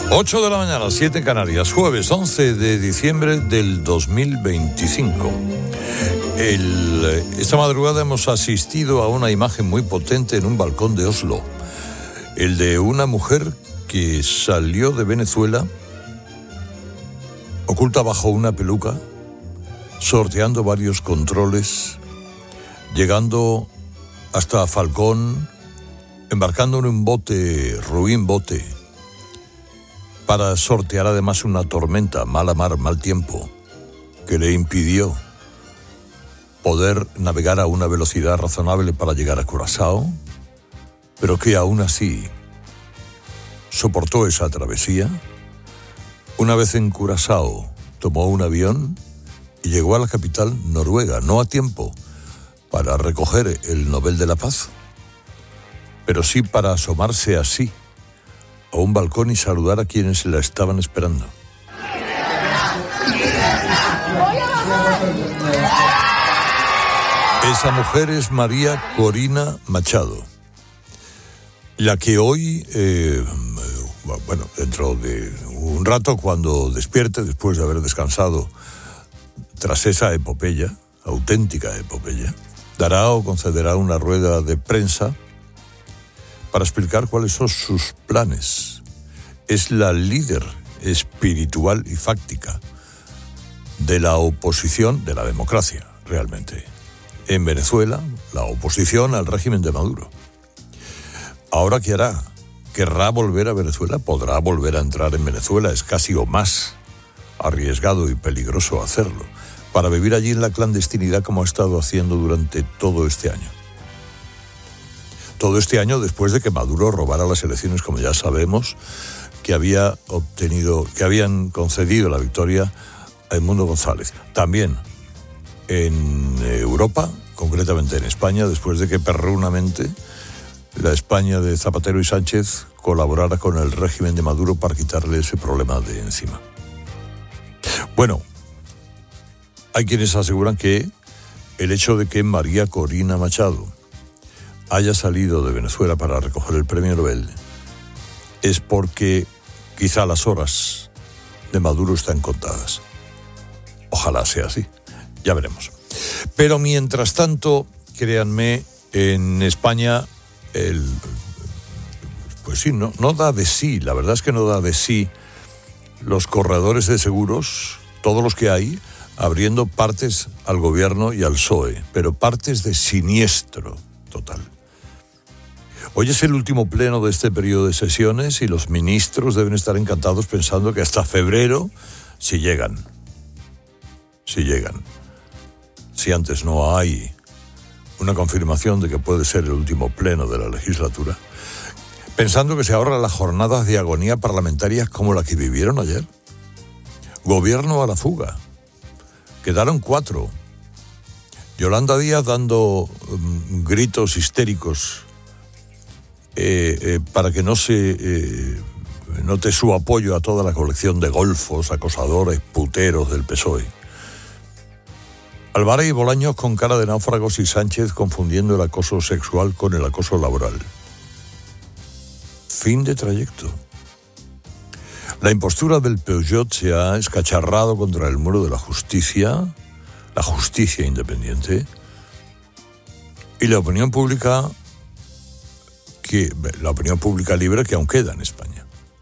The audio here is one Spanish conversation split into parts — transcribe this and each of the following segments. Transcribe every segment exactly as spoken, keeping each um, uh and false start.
ocho de la mañana, siete en Canarias, jueves once de diciembre del dos mil veinticinco. El, esta madrugada hemos asistido a una imagen muy potente en un balcón de Oslo. El de una mujer que salió de Venezuela, oculta bajo una peluca, sorteando varios controles, llegando hasta Falcón, embarcando en un bote, ruin bote, para sortear además una tormenta, mala mar, mal tiempo, que le impidió poder navegar a una velocidad razonable para llegar a Curazao, pero que aún así soportó esa travesía. Una vez en Curazao, tomó un avión y llegó a la capital noruega, no a tiempo para recoger el Nobel de la Paz, pero sí para asomarse así a un balcón y saludar a quienes la estaban esperando. Esa mujer es María Corina Machado, la que hoy, eh, bueno, dentro de un rato, cuando despierte, después de haber descansado tras esa epopeya, auténtica epopeya, dará o concederá una rueda de prensa para explicar cuáles son sus planes. Es la líder espiritual y fáctica de la oposición, de la democracia, realmente. En Venezuela, la oposición al régimen de Maduro. ¿Ahora qué hará? ¿Querrá volver a Venezuela? ¿Podrá volver a entrar en Venezuela? Es casi o más arriesgado y peligroso hacerlo, para vivir allí en la clandestinidad como ha estado haciendo durante todo este año. Todo este año después de que Maduro robara las elecciones, como ya sabemos, que había obtenido, que habían concedido la victoria a Edmundo González. También en Europa, concretamente en España, después de que perrunamente la España de Zapatero y Sánchez colaborara con el régimen de Maduro para quitarle ese problema de encima. Bueno, hay quienes aseguran que el hecho de que María Corina Machado haya salido de Venezuela para recoger el premio Nobel es porque quizá las horas de Maduro están contadas. Ojalá sea así, ya veremos. Pero mientras tanto, créanme, en España, el, pues sí, no, no da de sí, la verdad es que no da de sí los corredores de seguros, todos los que hay, abriendo partes al gobierno y al P S O E, pero partes de siniestro total. Hoy es el último pleno de este periodo de sesiones y los ministros deben estar encantados pensando que hasta febrero, si llegan, si llegan, si antes no hay una confirmación de que puede ser el último pleno de la legislatura, pensando que se ahorran las jornadas de agonía parlamentarias como la que vivieron ayer. Gobierno a la fuga. Quedaron cuatro. Yolanda Díaz dando um, gritos histéricos eh, eh, para que no se eh, note su apoyo a toda la colección de golfos, acosadores, puteros del P S O E. Álvarez y Bolaños con cara de náufragos y Sánchez confundiendo el acoso sexual con el acoso laboral. Fin de trayecto. La impostura del Peugeot se ha escacharrado contra el muro de la justicia, la justicia independiente, y la opinión pública, que la opinión pública libre que aún queda en España.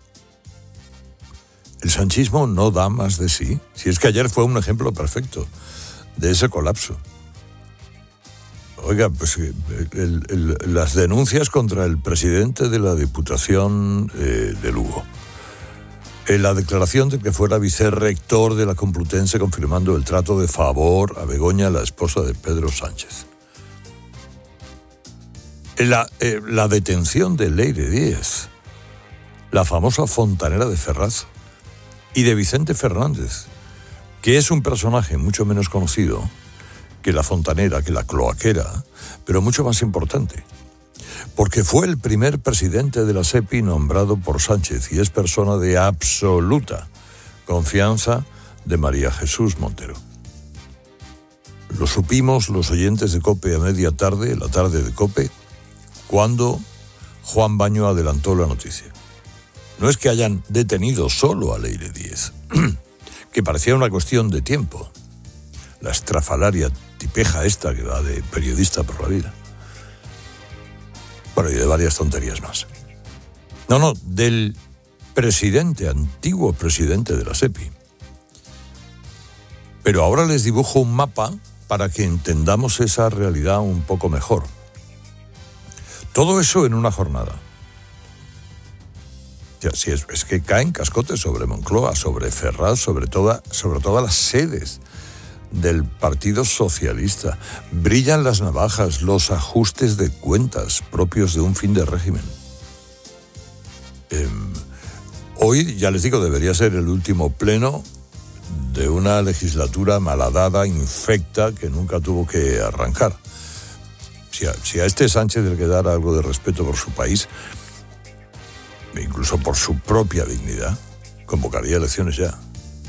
El sanchismo no da más de sí, si es que ayer fue un ejemplo perfecto de ese colapso. Oiga, pues el, el, las denuncias contra el presidente de la Diputación eh, de Lugo, eh, la declaración de que fuera vicerrector de la Complutense confirmando el trato de favor a Begoña, la esposa de Pedro Sánchez, la, eh, la detención de Leire Díez, la famosa fontanera de Ferraz, y de Vicente Fernández, que es un personaje mucho menos conocido que la fontanera, que la cloaquera, pero mucho más importante, porque fue el primer presidente de la SEPI nombrado por Sánchez y es persona de absoluta confianza de María Jesús Montero. Lo supimos los oyentes de COPE a media tarde, la tarde de COPE, cuando Juan Baño adelantó la noticia. no es que hayan detenido solo a Leire Díez, que parecía una cuestión de tiempo. La estrafalaria tipeja esta que va de periodista por la vida. Bueno, y de varias tonterías más. No, no, del presidente, antiguo presidente de la SEPI. Pero ahora les dibujo un mapa para que entendamos esa realidad un poco mejor. Todo eso en una jornada. Ya, sí, es, es que caen cascotes sobre Moncloa, sobre Ferraz, sobre, toda, sobre todas las sedes del Partido Socialista. Brillan las navajas, los ajustes de cuentas propios de un fin de régimen. Eh, hoy, ya les digo, debería ser el último pleno de una legislatura malhadada, infecta, que nunca tuvo que arrancar. Si a, si a este Sánchez le quedara algo de respeto por su país, incluso por su propia dignidad, convocaría elecciones ya.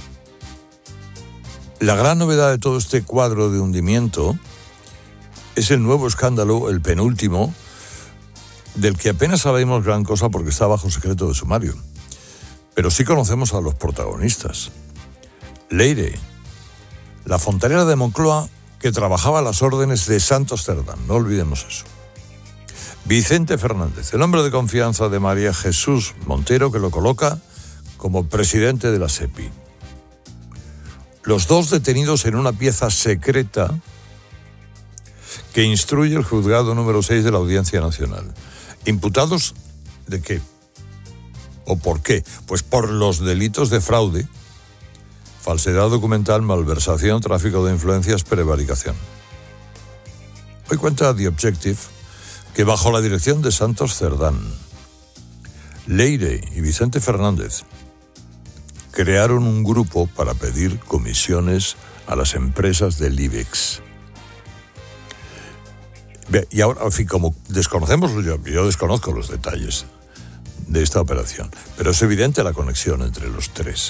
La gran novedad de todo este cuadro de hundimiento es el nuevo escándalo, el penúltimo, del que apenas sabemos gran cosa porque está bajo secreto de sumario. Pero sí conocemos a los protagonistas. Leire, la fontanera de Moncloa que trabajaba a las órdenes de Santos Cerdán, no olvidemos eso. Vicente Fernández, el hombre de confianza de María Jesús Montero, que lo coloca como presidente de la SEPI. Los dos detenidos en una pieza secreta que instruye el juzgado número seis de la Audiencia Nacional. ¿Imputados de qué? ¿O por qué? Pues por los delitos de fraude, falsedad documental, malversación, tráfico de influencias, prevaricación. Hoy cuenta The Objective que bajo la dirección de Santos Cerdán, Leire y Vicente Fernández crearon un grupo para pedir comisiones a las empresas del IBEX. Y ahora, en fin, como desconocemos, yo, yo desconozco los detalles de esta operación, pero es evidente la conexión entre los tres.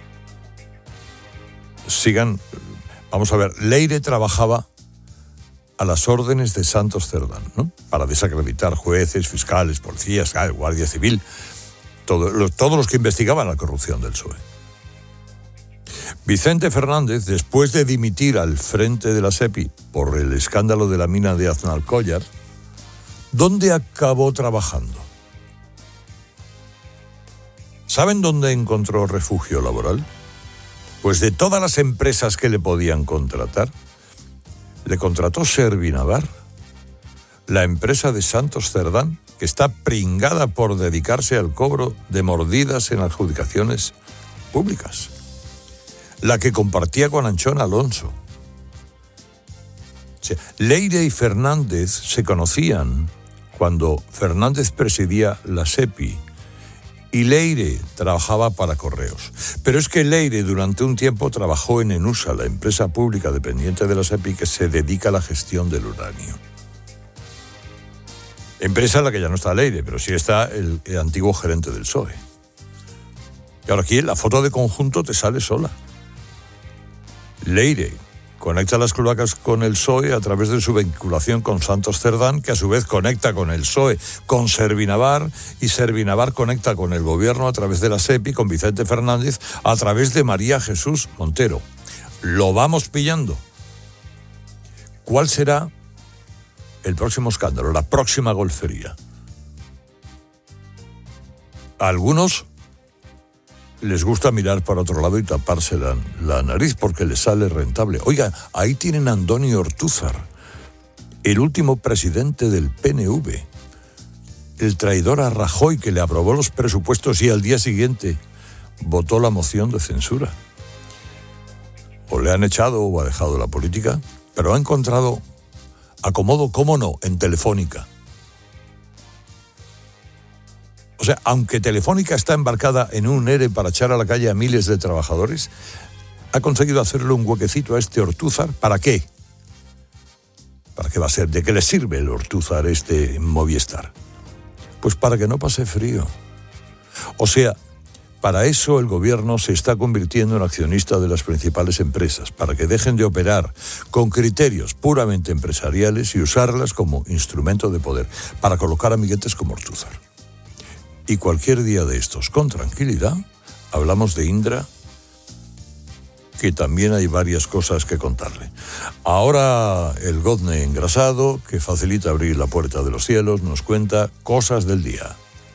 Sigan, vamos a ver, Leire trabajaba a las órdenes de Santos Cerdán, ¿no? Para desacreditar jueces, fiscales, policías, Guardia Civil, todo, los, todos los que investigaban la corrupción del P S O E. Vicente Fernández, después de dimitir al frente de la SEPI por el escándalo de la mina de Aznalcóllar, ¿dónde acabó trabajando? ¿Saben dónde encontró refugio laboral? Pues de todas las empresas que le podían contratar, le contrató Servinavar, la empresa de Santos Cerdán, que está pringada por dedicarse al cobro de mordidas en adjudicaciones públicas, la que compartía con Anchón Alonso. O sea, Leire y Fernández se conocían cuando Fernández presidía la SEPI y Leire trabajaba para Correos. Pero es que Leire durante un tiempo trabajó en Enusa, la empresa pública dependiente de la SEPI que se dedica a la gestión del uranio. Empresa en la que ya no está Leire, pero sí está el, el antiguo gerente del P S O E. Y ahora aquí la foto de conjunto te sale sola. Leire conecta las cloacas con el P S O E a través de su vinculación con Santos Cerdán, que a su vez conecta con el P S O E, con Servinavar, y Servinavar conecta con el gobierno a través de la SEPI, con Vicente Fernández, a través de María Jesús Montero. Lo vamos pillando. ¿Cuál será el próximo escándalo, la próxima golfería? A algunos les gusta mirar para otro lado y taparse la, la nariz porque les sale rentable. Oiga, ahí tienen a Andoni Ortúzar, el último presidente del P N V, el traidor a Rajoy que le aprobó los presupuestos y al día siguiente votó la moción de censura. O le han echado o ha dejado la política, pero ha encontrado acomodo, cómo no, en Telefónica. O sea, aunque Telefónica está embarcada en un ERE para echar a la calle a miles de trabajadores, ha conseguido hacerle un huequecito a este Ortúzar. ¿Para qué? ¿Para qué va a ser? ¿De qué le sirve el Ortúzar este Movistar? Pues para que no pase frío. O sea, para eso el gobierno se está convirtiendo en accionista de las principales empresas, para que dejen de operar con criterios puramente empresariales y usarlas como instrumento de poder, para colocar amiguetes como Ortúzar. Y cualquier día de estos, con tranquilidad, hablamos de Indra, que también hay varias cosas que contarle. Ahora el gozne engrasado, que facilita abrir la puerta de los cielos, nos cuenta cosas del día.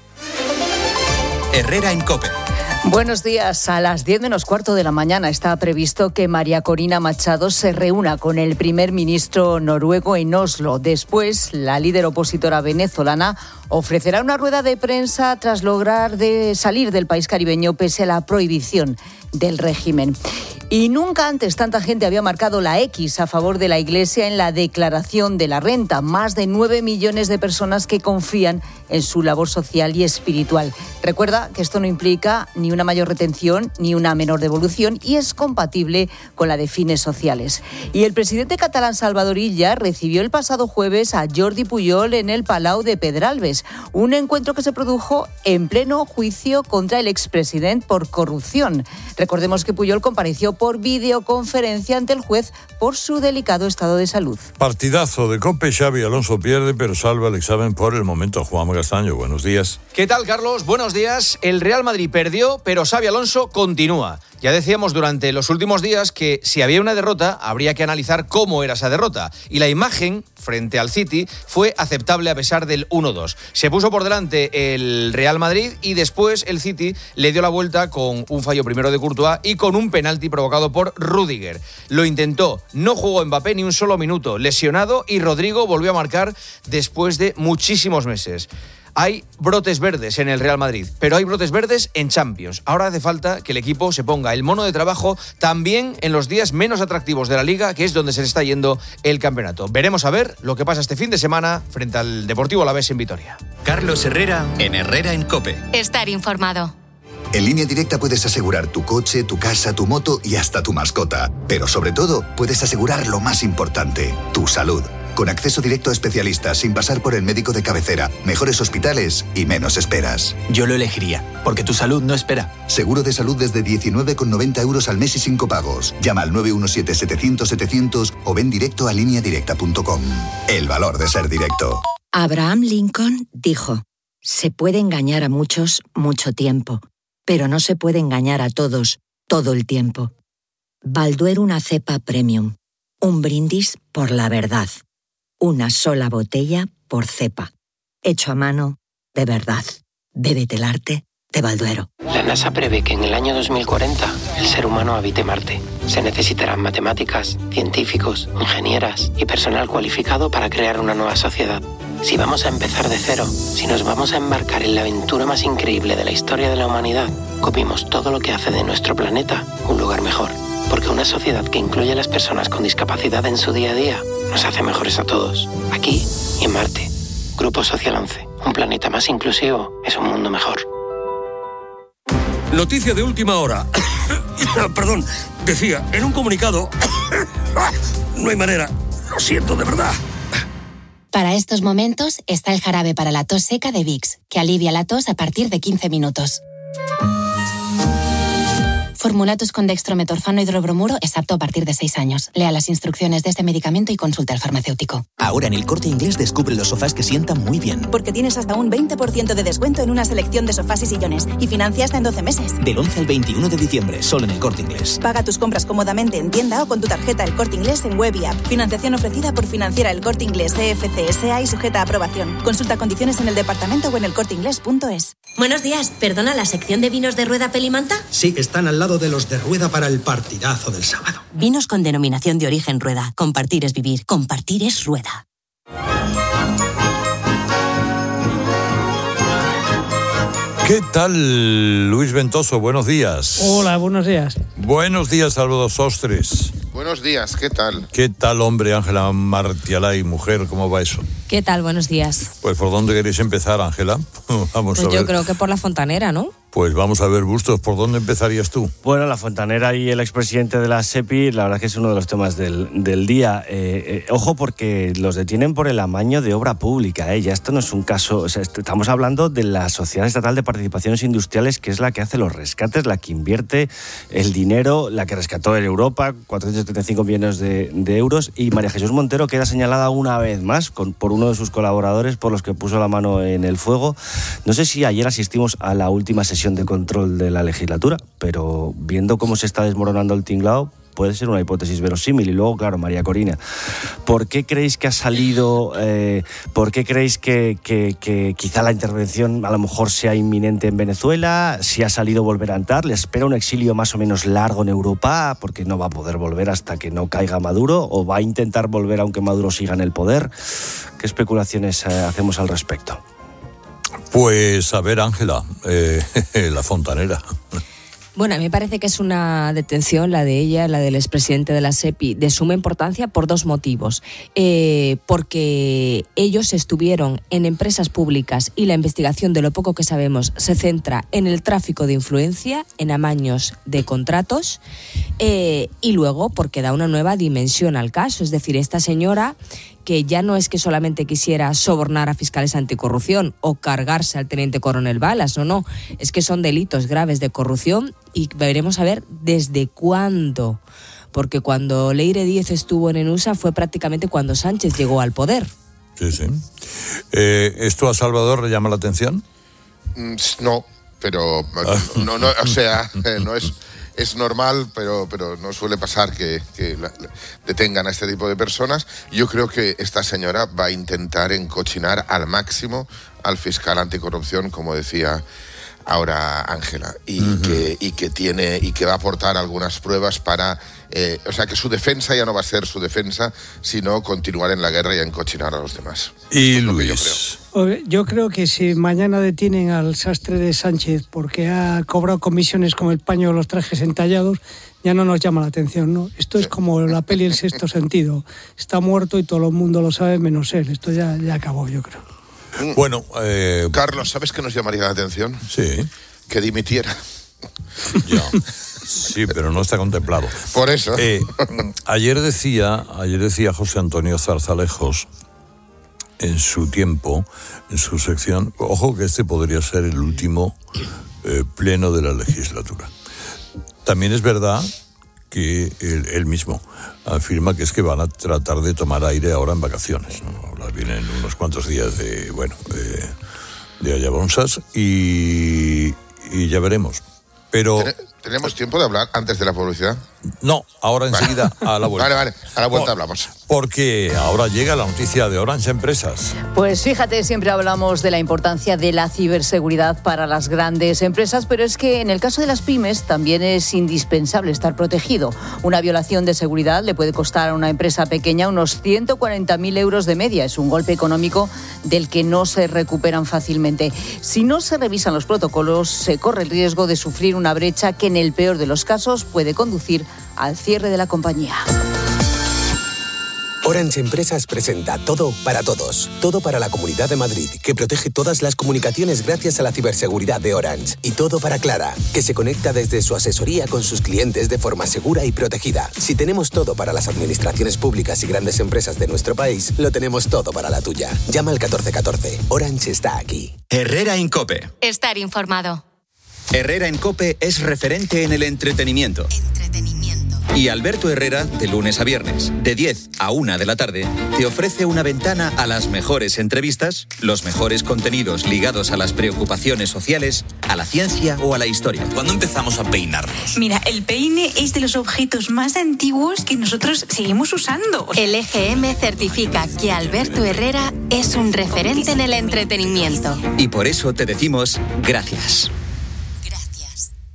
Herrera en COPE. Buenos días. A las diez menos cuarto de la mañana está previsto que María Corina Machado se reúna con el primer ministro noruego en Oslo. Después, la líder opositora venezolana ofrecerá una rueda de prensa tras lograr de salir del país caribeño pese a la prohibición del régimen. Y nunca antes tanta gente había marcado la X a favor de la Iglesia en la declaración de la renta. Más de nueve millones de personas que confían en su labor social y espiritual. Recuerda que esto no implica ni una mayor retención ni una menor devolución y es compatible con la de fines sociales. Y el presidente catalán Salvador Illa recibió el pasado jueves a Jordi Pujol en el Palau de Pedralbes, un encuentro que se produjo en pleno juicio contra el expresidente por corrupción. Recordemos que Pujol compareció por videoconferencia ante el juez por su delicado estado de salud. Partidazo de COPE. Xavi Alonso pierde, pero salva el examen por el momento. Juan Castaño, buenos días. ¿Qué tal, Carlos? Buenos días. El Real Madrid perdió, pero Xavi Alonso continúa. Ya decíamos durante los últimos días que si había una derrota, habría que analizar cómo era esa derrota. Y la imagen frente al City fue aceptable a pesar del uno dos. Se puso por delante el Real Madrid y después el City le dio la vuelta con un fallo primero de Courtois y con un penalti provocado por Rüdiger. Lo intentó, no jugó Mbappé ni un solo minuto, lesionado, y Rodrigo volvió a marcar después de muchísimos meses. Hay brotes verdes en el Real Madrid, pero hay brotes verdes en Champions. Ahora hace falta que el equipo se ponga el mono de trabajo también en los días menos atractivos de la Liga, que es donde se le está yendo el campeonato. Veremos a ver lo que pasa este fin de semana frente al Deportivo Alavés en Vitoria. Carlos Herrera en Herrera en COPE. Estar informado. En Línea Directa puedes asegurar tu coche, tu casa, tu moto y hasta tu mascota. Pero sobre todo, puedes asegurar lo más importante, tu salud. Con acceso directo a especialistas, sin pasar por el médico de cabecera, mejores hospitales y menos esperas. Yo lo elegiría, porque tu salud no espera. Seguro de salud desde diecinueve con noventa euros al mes y sin copagos. Llama al nueve uno siete, setecientos, setecientos o ven directo a línea directa punto com. El valor de ser directo. Abraham Lincoln dijo: se puede engañar a muchos mucho tiempo, pero no se puede engañar a todos todo el tiempo. Balduero, una cepa premium. Un brindis por la verdad. Una sola botella por cepa. Hecho a mano, de verdad. Bébete el arte de Balduero. La NASA prevé que en el año dos mil cuarenta el ser humano habite Marte. Se necesitarán matemáticas, científicos, ingenieras y personal cualificado para crear una nueva sociedad. Si vamos a empezar de cero, si nos vamos a embarcar en la aventura más increíble de la historia de la humanidad, copiemos todo lo que hace de nuestro planeta un lugar mejor. Porque una sociedad que incluye a las personas con discapacidad en su día a día nos hace mejores a todos, aquí y en Marte. Grupo Social once. Un planeta más inclusivo es un mundo mejor. Noticia de última hora. Perdón, decía, en un comunicado... no hay manera. Lo siento, de verdad. Para estos momentos está el jarabe para la tos seca de Vicks, que alivia la tos a partir de quince minutos. Formulatus con dextrometorfano hidrobromuro es apto a partir de seis años. Lea las instrucciones de este medicamento y consulte al farmacéutico. Ahora en El Corte Inglés descubre los sofás que sientan muy bien. Porque tienes hasta un veinte por ciento de descuento en una selección de sofás y sillones y financia hasta en doce meses. Del once al veintiuno de diciembre, solo en El Corte Inglés. Paga tus compras cómodamente en tienda o con tu tarjeta El Corte Inglés en web y app. Financiación ofrecida por Financiera El Corte Inglés C F C S A y sujeta a aprobación. Consulta condiciones en el departamento o en elcorteinglés punto es. Buenos días, perdona, ¿la sección de vinos de Rueda Pelimanta? Sí, están al lado de los de Rueda para el partidazo del sábado. Vinos con denominación de origen Rueda. Compartir es vivir. Compartir es Rueda. ¿Qué tal, Luis Ventoso? Buenos días. Hola, buenos días. Buenos días, Salvador Sostres. Buenos días, ¿qué tal? ¿Qué tal, hombre? Ángela Martialay, mujer, ¿cómo va eso? ¿Qué tal? Buenos días. Pues, ¿por dónde queréis empezar, Ángela? Vamos pues a ver. Yo creo que por la fontanera, ¿no? Pues vamos a ver, Bustos, ¿por dónde empezarías tú? Bueno, la fontanera y el expresidente de la SEPI, la verdad que es uno de los temas del, del día. Eh, eh, ojo, porque los detienen por el amaño de obra pública. ¿eh? Ya esto no es un caso... O sea, estamos hablando de la Sociedad Estatal de Participaciones Industriales, que es la que hace los rescates, la que invierte el dinero, la que rescató en Europa, cuatrocientos setenta y cinco millones de, de euros. Y María Jesús Montero queda señalada una vez más con, por uno de sus colaboradores, por los que puso la mano en el fuego. No sé si ayer asistimos a la última sesión de control de la legislatura, pero viendo cómo se está desmoronando el tinglao, puede ser una hipótesis verosímil. Y luego, claro, María Corina, ¿por qué creéis que ha salido, eh, por qué creéis que, que, que quizá la intervención a lo mejor sea inminente en Venezuela? Si ha salido, volver a entrar, ¿le espera un exilio más o menos largo en Europa? Porque no va a poder volver hasta que no caiga Maduro, ¿o va a intentar volver aunque Maduro siga en el poder? ¿Qué especulaciones eh, hacemos al respecto? Pues a ver, Ángela, eh, la fontanera. Bueno, a mí me parece que es una detención, la de ella, la del expresidente de la SEPI, de suma importancia por dos motivos. Eh, porque ellos estuvieron en empresas públicas y la investigación, de lo poco que sabemos, se centra en el tráfico de influencia, en amaños de contratos, eh, y luego porque da una nueva dimensión al caso. Es decir, esta señora, que ya no es que solamente quisiera sobornar a fiscales anticorrupción o cargarse al teniente coronel Balas, no, no, es que son delitos graves de corrupción y veremos a ver desde cuándo, porque cuando Leire Díez estuvo en ENUSA fue prácticamente cuando Sánchez llegó al poder. Sí, sí. Eh, ¿Esto a Salvador le llama la atención? No, pero no, no, o sea, no es... Es normal, pero, pero no suele pasar que, que la, la, detengan a este tipo de personas. Yo creo que esta señora va a intentar encochinar al máximo al fiscal anticorrupción, como decía ahora Ángela, y, uh-huh. que, y, que tiene, y que va a aportar algunas pruebas para... Eh, o sea, que su defensa ya no va a ser su defensa, sino continuar en la guerra y encochinar a los demás. Y Luis... Yo creo que si mañana detienen al sastre de Sánchez porque ha cobrado comisiones con el paño de los trajes entallados, ya no nos llama la atención, ¿no? Esto es como la peli El sexto sentido. Está muerto y todo el mundo lo sabe menos él. Esto ya, ya acabó, yo creo. Bueno, eh... Carlos, ¿sabes qué nos llamaría la atención? Sí. Que dimitiera. Ya. Sí, pero no está contemplado. Por eso. Eh, ayer decía, ayer decía José Antonio Zarzalejos, en su tiempo, en su sección, ojo que este podría ser el último eh, pleno de la legislatura. También es verdad que él, él mismo afirma que es que van a tratar de tomar aire ahora en vacaciones, ¿no? Ahora vienen unos cuantos días de, bueno, de, de allabonsas y, y ya veremos. Pero... ¿Tenemos tiempo de hablar antes de la publicidad? No, ahora enseguida a la vuelta. Vale, vale, a la vuelta Por, hablamos. Porque ahora llega la noticia de Orange Empresas. Pues fíjate, siempre hablamos de la importancia de la ciberseguridad para las grandes empresas, pero es que en el caso de las pymes también es indispensable estar protegido. Una violación de seguridad le puede costar a una empresa pequeña unos ciento cuarenta mil euros de media. Es un golpe económico del que no se recuperan fácilmente. Si no se revisan los protocolos, se corre el riesgo de sufrir una brecha que en el peor de los casos puede conducir al cierre de la compañía. Orange Empresas presenta Todo para Todos. Todo para la Comunidad de Madrid, que protege todas las comunicaciones gracias a la ciberseguridad de Orange. Y Todo para Clara, que se conecta desde su asesoría con sus clientes de forma segura y protegida. Si tenemos todo para las administraciones públicas y grandes empresas de nuestro país, lo tenemos todo para la tuya. Llama al catorce catorce. Orange está aquí. Herrera en COPE. Estar informado. Herrera en COPE es referente en el entretenimiento. Entretenimiento. Y Alberto Herrera, de lunes a viernes, de diez a una de la tarde, te ofrece una ventana a las mejores entrevistas, los mejores contenidos ligados a las preocupaciones sociales, a la ciencia o a la historia. ¿Cuándo empezamos a peinarnos? Mira, el peine es de los objetos más antiguos que nosotros seguimos usando. El E G M certifica que Alberto Herrera es un referente en el entretenimiento. Y por eso te decimos gracias.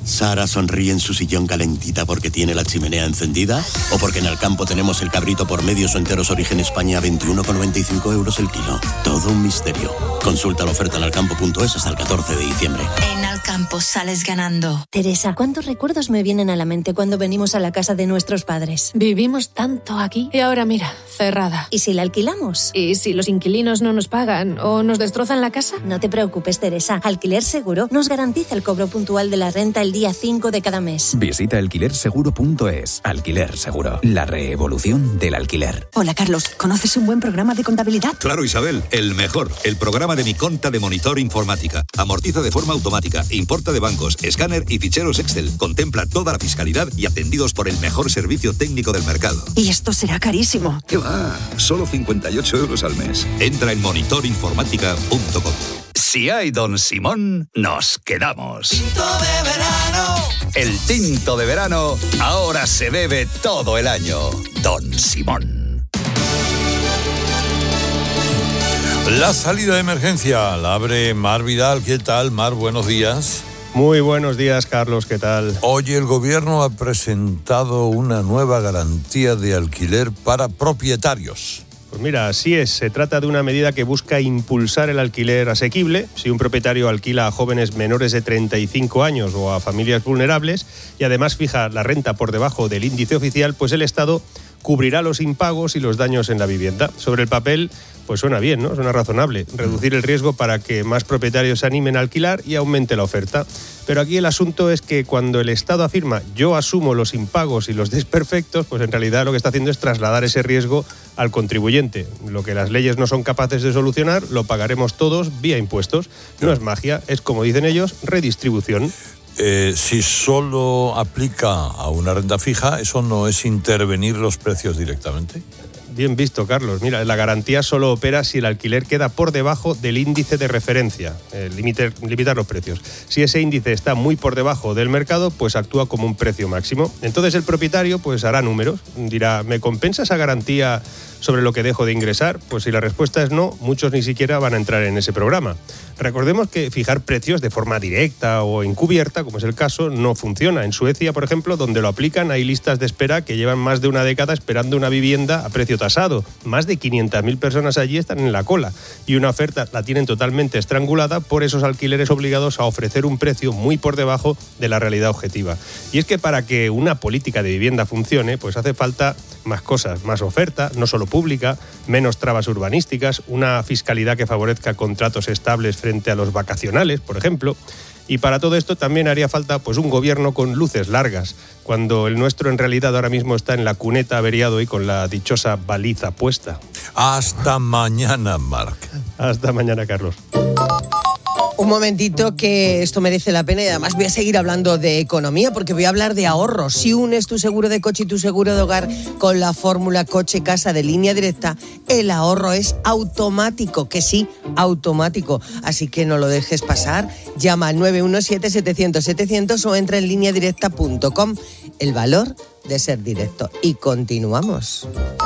Sara sonríe en su sillón calentita porque tiene la chimenea encendida o porque en el campo tenemos el cabrito por medios o enteros origen España a veintiuno con noventa y cinco euros el kilo. Todo un misterio. Consulta la oferta en alcampo punto es hasta el catorce de diciembre. En Alcampo sales ganando. Teresa, ¿cuántos recuerdos me vienen a la mente cuando venimos a la casa de nuestros padres? Vivimos tanto aquí y ahora mira, cerrada. ¿Y si la alquilamos? ¿Y si los inquilinos no nos pagan o nos destrozan la casa? No te preocupes, Teresa. Alquiler Seguro nos garantiza el cobro puntual de la renta el día cinco de cada mes. Visita alquiler seguro punto es. Alquiler Seguro, la revolución del alquiler. Hola, Carlos. ¿Conoces un buen programa de contabilidad? Claro, Isabel, el mejor. El programa de Mi Conta de Monitor Informática. Amortiza de forma automática, importa de bancos, escáner y ficheros Excel. Contempla toda la fiscalidad y atendidos por el mejor servicio técnico del mercado. Y esto será carísimo. ¿Qué va? Solo cincuenta y ocho euros al mes. Entra en monitor informática punto com. Si hay Don Simón, nos quedamos. Tinto de verano. El tinto de verano ahora se bebe todo el año. Don Simón. La salida de emergencia la abre Mar Vidal. ¿Qué tal, Mar? Buenos días. Muy buenos días, Carlos. ¿Qué tal? Hoy el gobierno ha presentado una nueva garantía de alquiler para propietarios. Pues mira, así es. Se trata de una medida que busca impulsar el alquiler asequible. Si un propietario alquila a jóvenes menores de treinta y cinco años o a familias vulnerables y además fija la renta por debajo del índice oficial, pues el Estado cubrirá los impagos y los daños en la vivienda. Sobre el papel, pues suena bien, ¿no? Suena razonable. Reducir el riesgo para que más propietarios se animen a alquilar y aumente la oferta. Pero aquí el asunto es que cuando el Estado afirma yo asumo los impagos y los desperfectos, pues en realidad lo que está haciendo es trasladar ese riesgo al contribuyente. Lo que las leyes no son capaces de solucionar, lo pagaremos todos vía impuestos. No es magia, es, como dicen ellos, redistribución. Eh, si solo aplica a una renta fija, ¿eso no es intervenir los precios directamente? Bien visto, Carlos. Mira, la garantía solo opera si el alquiler queda por debajo del índice de referencia, eh, limiter, limitar los precios. Si ese índice está muy por debajo del mercado, pues actúa como un precio máximo. Entonces el propietario pues hará números, dirá, ¿me compensa esa garantía sobre lo que dejo de ingresar? Pues si la respuesta es no, muchos ni siquiera van a entrar en ese programa. Recordemos que fijar precios de forma directa o encubierta, como es el caso, no funciona. En Suecia, por ejemplo, donde lo aplican, hay listas de espera que llevan más de una década esperando una vivienda a precio tasado. Más de quinientas mil personas allí están en la cola y una oferta la tienen totalmente estrangulada por esos alquileres obligados a ofrecer un precio muy por debajo de la realidad objetiva. Y es que para que una política de vivienda funcione, pues hace falta más cosas, más oferta, no solo pública, menos trabas urbanísticas, una fiscalidad que favorezca contratos estables frente a los vacacionales, por ejemplo. Y para todo esto también haría falta pues un gobierno con luces largas, cuando el nuestro en realidad ahora mismo está en la cuneta averiado y con la dichosa baliza puesta. Hasta mañana, Marc. Hasta mañana, Carlos. Un momentito, que esto merece la pena y además voy a seguir hablando de economía porque voy a hablar de ahorros. Si unes tu seguro de coche y tu seguro de hogar con la fórmula coche-casa de Línea Directa, el ahorro es automático, que sí, automático. Así que no lo dejes pasar. Llama al nueve uno siete, setecientos, setecientos o entra en línea directa punto com. El valor de ser directo. Y continuamos.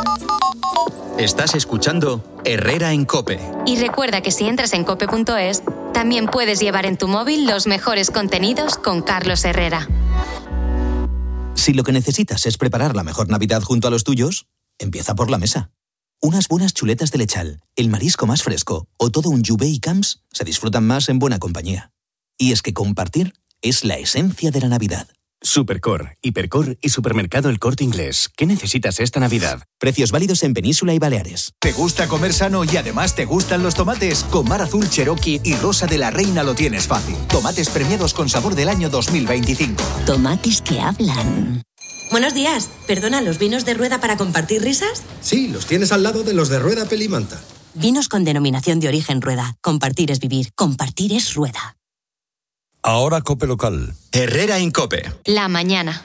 Estás escuchando Herrera en COPE. Y recuerda que si entras en cope punto es, también puedes llevar en tu móvil los mejores contenidos con Carlos Herrera. Si lo que necesitas es preparar la mejor Navidad junto a los tuyos, empieza por la mesa. Unas buenas chuletas de lechal, el marisco más fresco o todo un Juve y Camps se disfrutan más en buena compañía. Y es que compartir es la esencia de la Navidad. Supercor, Hipercor y Supermercado El Corte Inglés. ¿Qué necesitas esta Navidad? Precios válidos en Península y Baleares. ¿Te gusta comer sano y además te gustan los tomates? Con Mar Azul Cherokee y Rosa de la Reina lo tienes fácil. Tomates premiados con sabor del año dos mil veinticinco. Tomates que hablan. Buenos días. Perdona, ¿los vinos de Rueda para compartir risas? Sí, los tienes al lado de los de Rueda Pelimanta. Vinos con denominación de origen Rueda. Compartir es vivir. Compartir es Rueda. Ahora COPE local. Herrera en COPE. La mañana.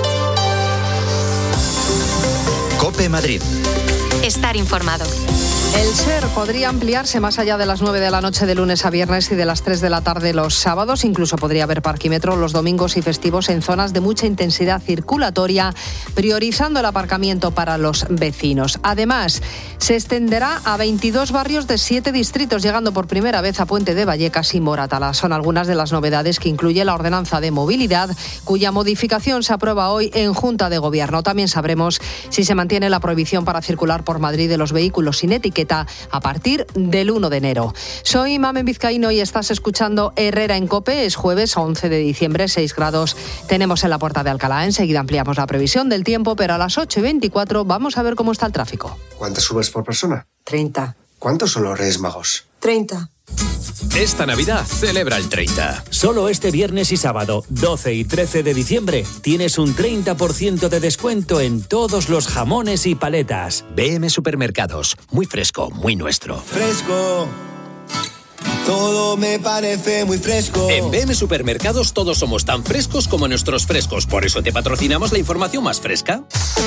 COPE Madrid. Estar informado. El S E R podría ampliarse más allá de las nueve de la noche de lunes a viernes y de las tres de la tarde los sábados. Incluso podría haber parquímetro los domingos y festivos en zonas de mucha intensidad circulatoria, priorizando el aparcamiento para los vecinos. Además, se extenderá a veintidós barrios de siete distritos, llegando por primera vez a Puente de Vallecas y Moratalá. Son algunas de las novedades que incluye la ordenanza de movilidad, cuya modificación se aprueba hoy en Junta de Gobierno. También sabremos si se mantiene la prohibición para circular por Madrid de los vehículos sin etiqueta a partir del uno de enero. Soy Mamen Vizcaíno y estás escuchando Herrera en COPE. Es jueves once de diciembre, seis grados tenemos en la Puerta de Alcalá. Enseguida ampliamos la previsión del tiempo, pero a las ocho y veinticuatro vamos a ver cómo está el tráfico. ¿Cuántas subes por persona? treinta. ¿Cuántos son los Reyes Magos? treinta. Esta Navidad celebra el treinta. Solo este viernes y sábado, doce y trece de diciembre, tienes un treinta por ciento de descuento en todos los jamones y paletas. B M Supermercados, muy fresco, muy nuestro. Fresco. Todo me parece muy fresco. En B M Supermercados todos somos tan frescos como nuestros frescos. Por eso te patrocinamos la información más fresca.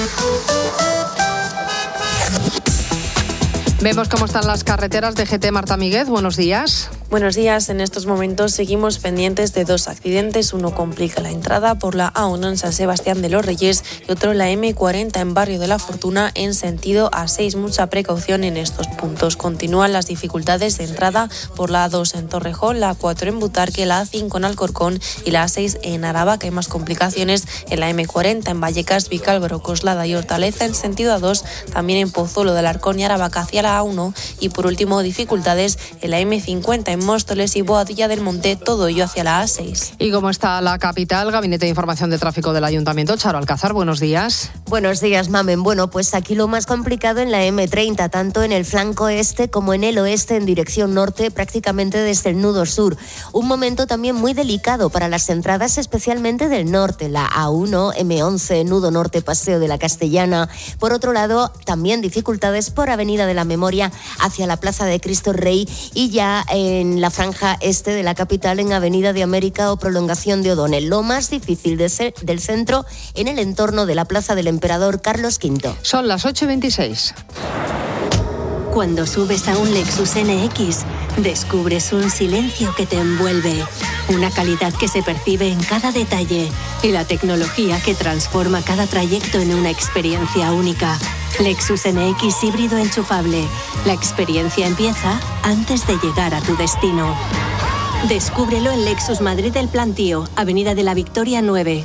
Vemos cómo están las carreteras de G T. Marta Míguez, buenos días. Buenos días. En estos momentos seguimos pendientes de dos accidentes. Uno complica la entrada por la A uno en San Sebastián de los Reyes y otro la eme cuarenta en Barrio de la Fortuna en sentido A seis. Mucha precaución en estos puntos. Continúan las dificultades de entrada por la A dos en Torrejón, la A cuatro en Butarque, la A cinco en Alcorcón y la A seis en Aravaca. Hay más complicaciones en la eme cuarenta en Vallecas, Vicálvaro, Coslada y Hortaleza en sentido A dos. También en Pozuelo de Alarcón y Aravaca hacia la A uno. Y por último, dificultades en la eme cincuenta en Móstoles y Boadilla del Monte, todo ello hacia la A seis. ¿Y cómo está la capital? Gabinete de Información de Tráfico del Ayuntamiento. Charo Alcázar, buenos días. Buenos días, Mamen. Bueno, pues aquí lo más complicado en la eme treinta, tanto en el flanco este como en el oeste en dirección norte, prácticamente desde el nudo sur. Un momento también muy delicado para las entradas, especialmente del norte, la A uno, eme once, nudo norte, Paseo de la Castellana. Por otro lado, también dificultades por Avenida de la Memoria hacia la Plaza de Cristo Rey y ya en la franja este de la capital en Avenida de América o prolongación de O'Donnell. Lo más difícil de ser del centro en el entorno de la Plaza del Emperador Carlos quinto. Son las ocho y veintiséis. Cuando subes a un Lexus ene equis, descubres un silencio que te envuelve, una calidad que se percibe en cada detalle y la tecnología que transforma cada trayecto en una experiencia única. Lexus ene equis híbrido enchufable. La experiencia empieza antes de llegar a tu destino. Descúbrelo en Lexus Madrid El Plantío, Avenida de la Victoria nueve.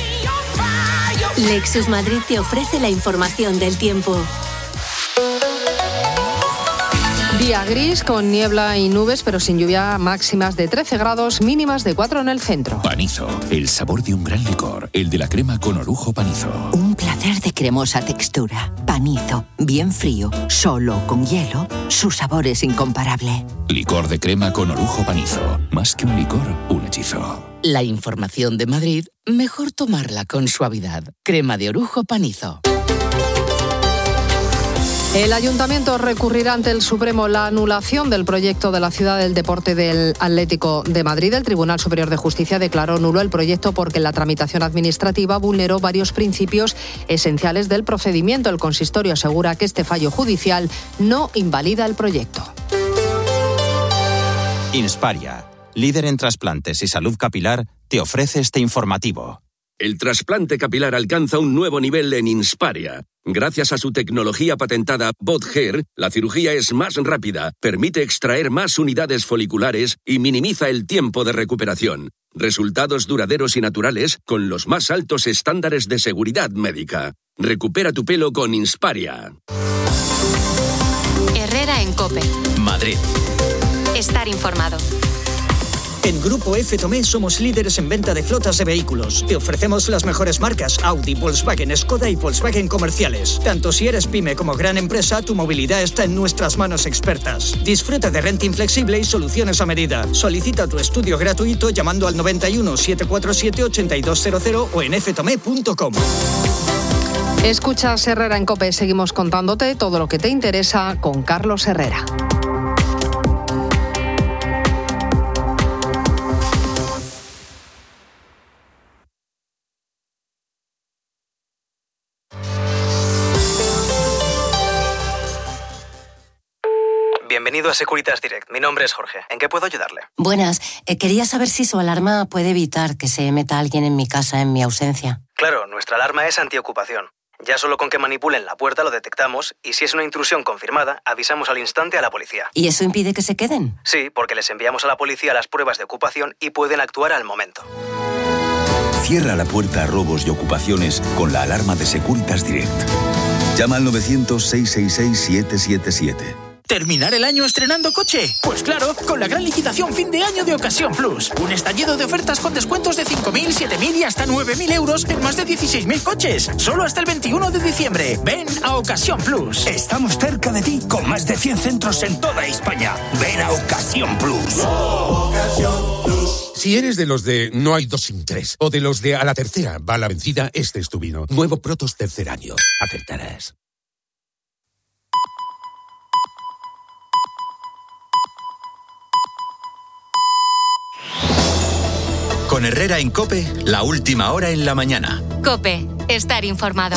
Lexus Madrid te ofrece la información del tiempo. Día gris con niebla y nubes, pero sin lluvia, máximas de trece grados, mínimas de cuatro en el centro. Panizo, el sabor de un gran licor, el de la crema con orujo Panizo. Un placer de cremosa textura. Panizo, bien frío, solo con hielo, su sabor es incomparable. Licor de crema con orujo Panizo. Más que un licor, un hechizo. La información de Madrid, mejor tomarla con suavidad. Crema de orujo Panizo. El Ayuntamiento recurrirá ante el Supremo la anulación del proyecto de la Ciudad del Deporte del Atlético de Madrid. El Tribunal Superior de Justicia declaró nulo el proyecto porque la tramitación administrativa vulneró varios principios esenciales del procedimiento. El consistorio asegura que este fallo judicial no invalida el proyecto. Insparia, líder en trasplantes y salud capilar, te ofrece este informativo. El trasplante capilar alcanza un nuevo nivel en Insparia. Gracias a su tecnología patentada BotHair, la cirugía es más rápida, permite extraer más unidades foliculares y minimiza el tiempo de recuperación. Resultados duraderos y naturales con los más altos estándares de seguridad médica. Recupera tu pelo con Insparia. Herrera en COPE. Madrid. Estar informado. En Grupo F. Tomé somos líderes en venta de flotas de vehículos. Te ofrecemos las mejores marcas Audi, Volkswagen, Skoda y Volkswagen comerciales. Tanto si eres pyme como gran empresa, tu movilidad está en nuestras manos expertas. Disfruta de renting flexible y soluciones a medida. Solicita tu estudio gratuito llamando al noventa y uno, setecientos cuarenta y siete, ochenta y dos cero cero o en f tomé punto com. Escuchas Herrera en COPE. Seguimos contándote todo lo que te interesa con Carlos Herrera. Bienvenido a Securitas Direct. Mi nombre es Jorge. ¿En qué puedo ayudarle? Buenas. Eh, quería saber si su alarma puede evitar que se meta alguien en mi casa en mi ausencia. Claro, nuestra alarma es antiocupación. Ya solo con que manipulen la puerta lo detectamos y si es una intrusión confirmada, avisamos al instante a la policía. ¿Y eso impide que se queden? Sí, porque les enviamos a la policía las pruebas de ocupación y pueden actuar al momento. Cierra la puerta a robos y ocupaciones con la alarma de Securitas Direct. Llama al novecientos, seiscientos sesenta y seis, siete siete siete. ¿Terminar el año estrenando coche? Pues claro, con la gran liquidación fin de año de Ocasión Plus. Un estallido de ofertas con descuentos de cinco mil, siete mil y hasta nueve mil euros en más de dieciséis mil coches. Solo hasta el veintiuno de diciembre. Ven a Ocasión Plus. Estamos cerca de ti con más de cien centros en toda España. Ven a Ocasión Plus. Oh, Ocasión Plus. Si eres de los de no hay dos sin tres o de los de a la tercera va la vencida, este es tu vino. Nuevo Protos tercer año. Acertarás. Con Herrera en COPE, la última hora en la mañana. COPE, estar informado.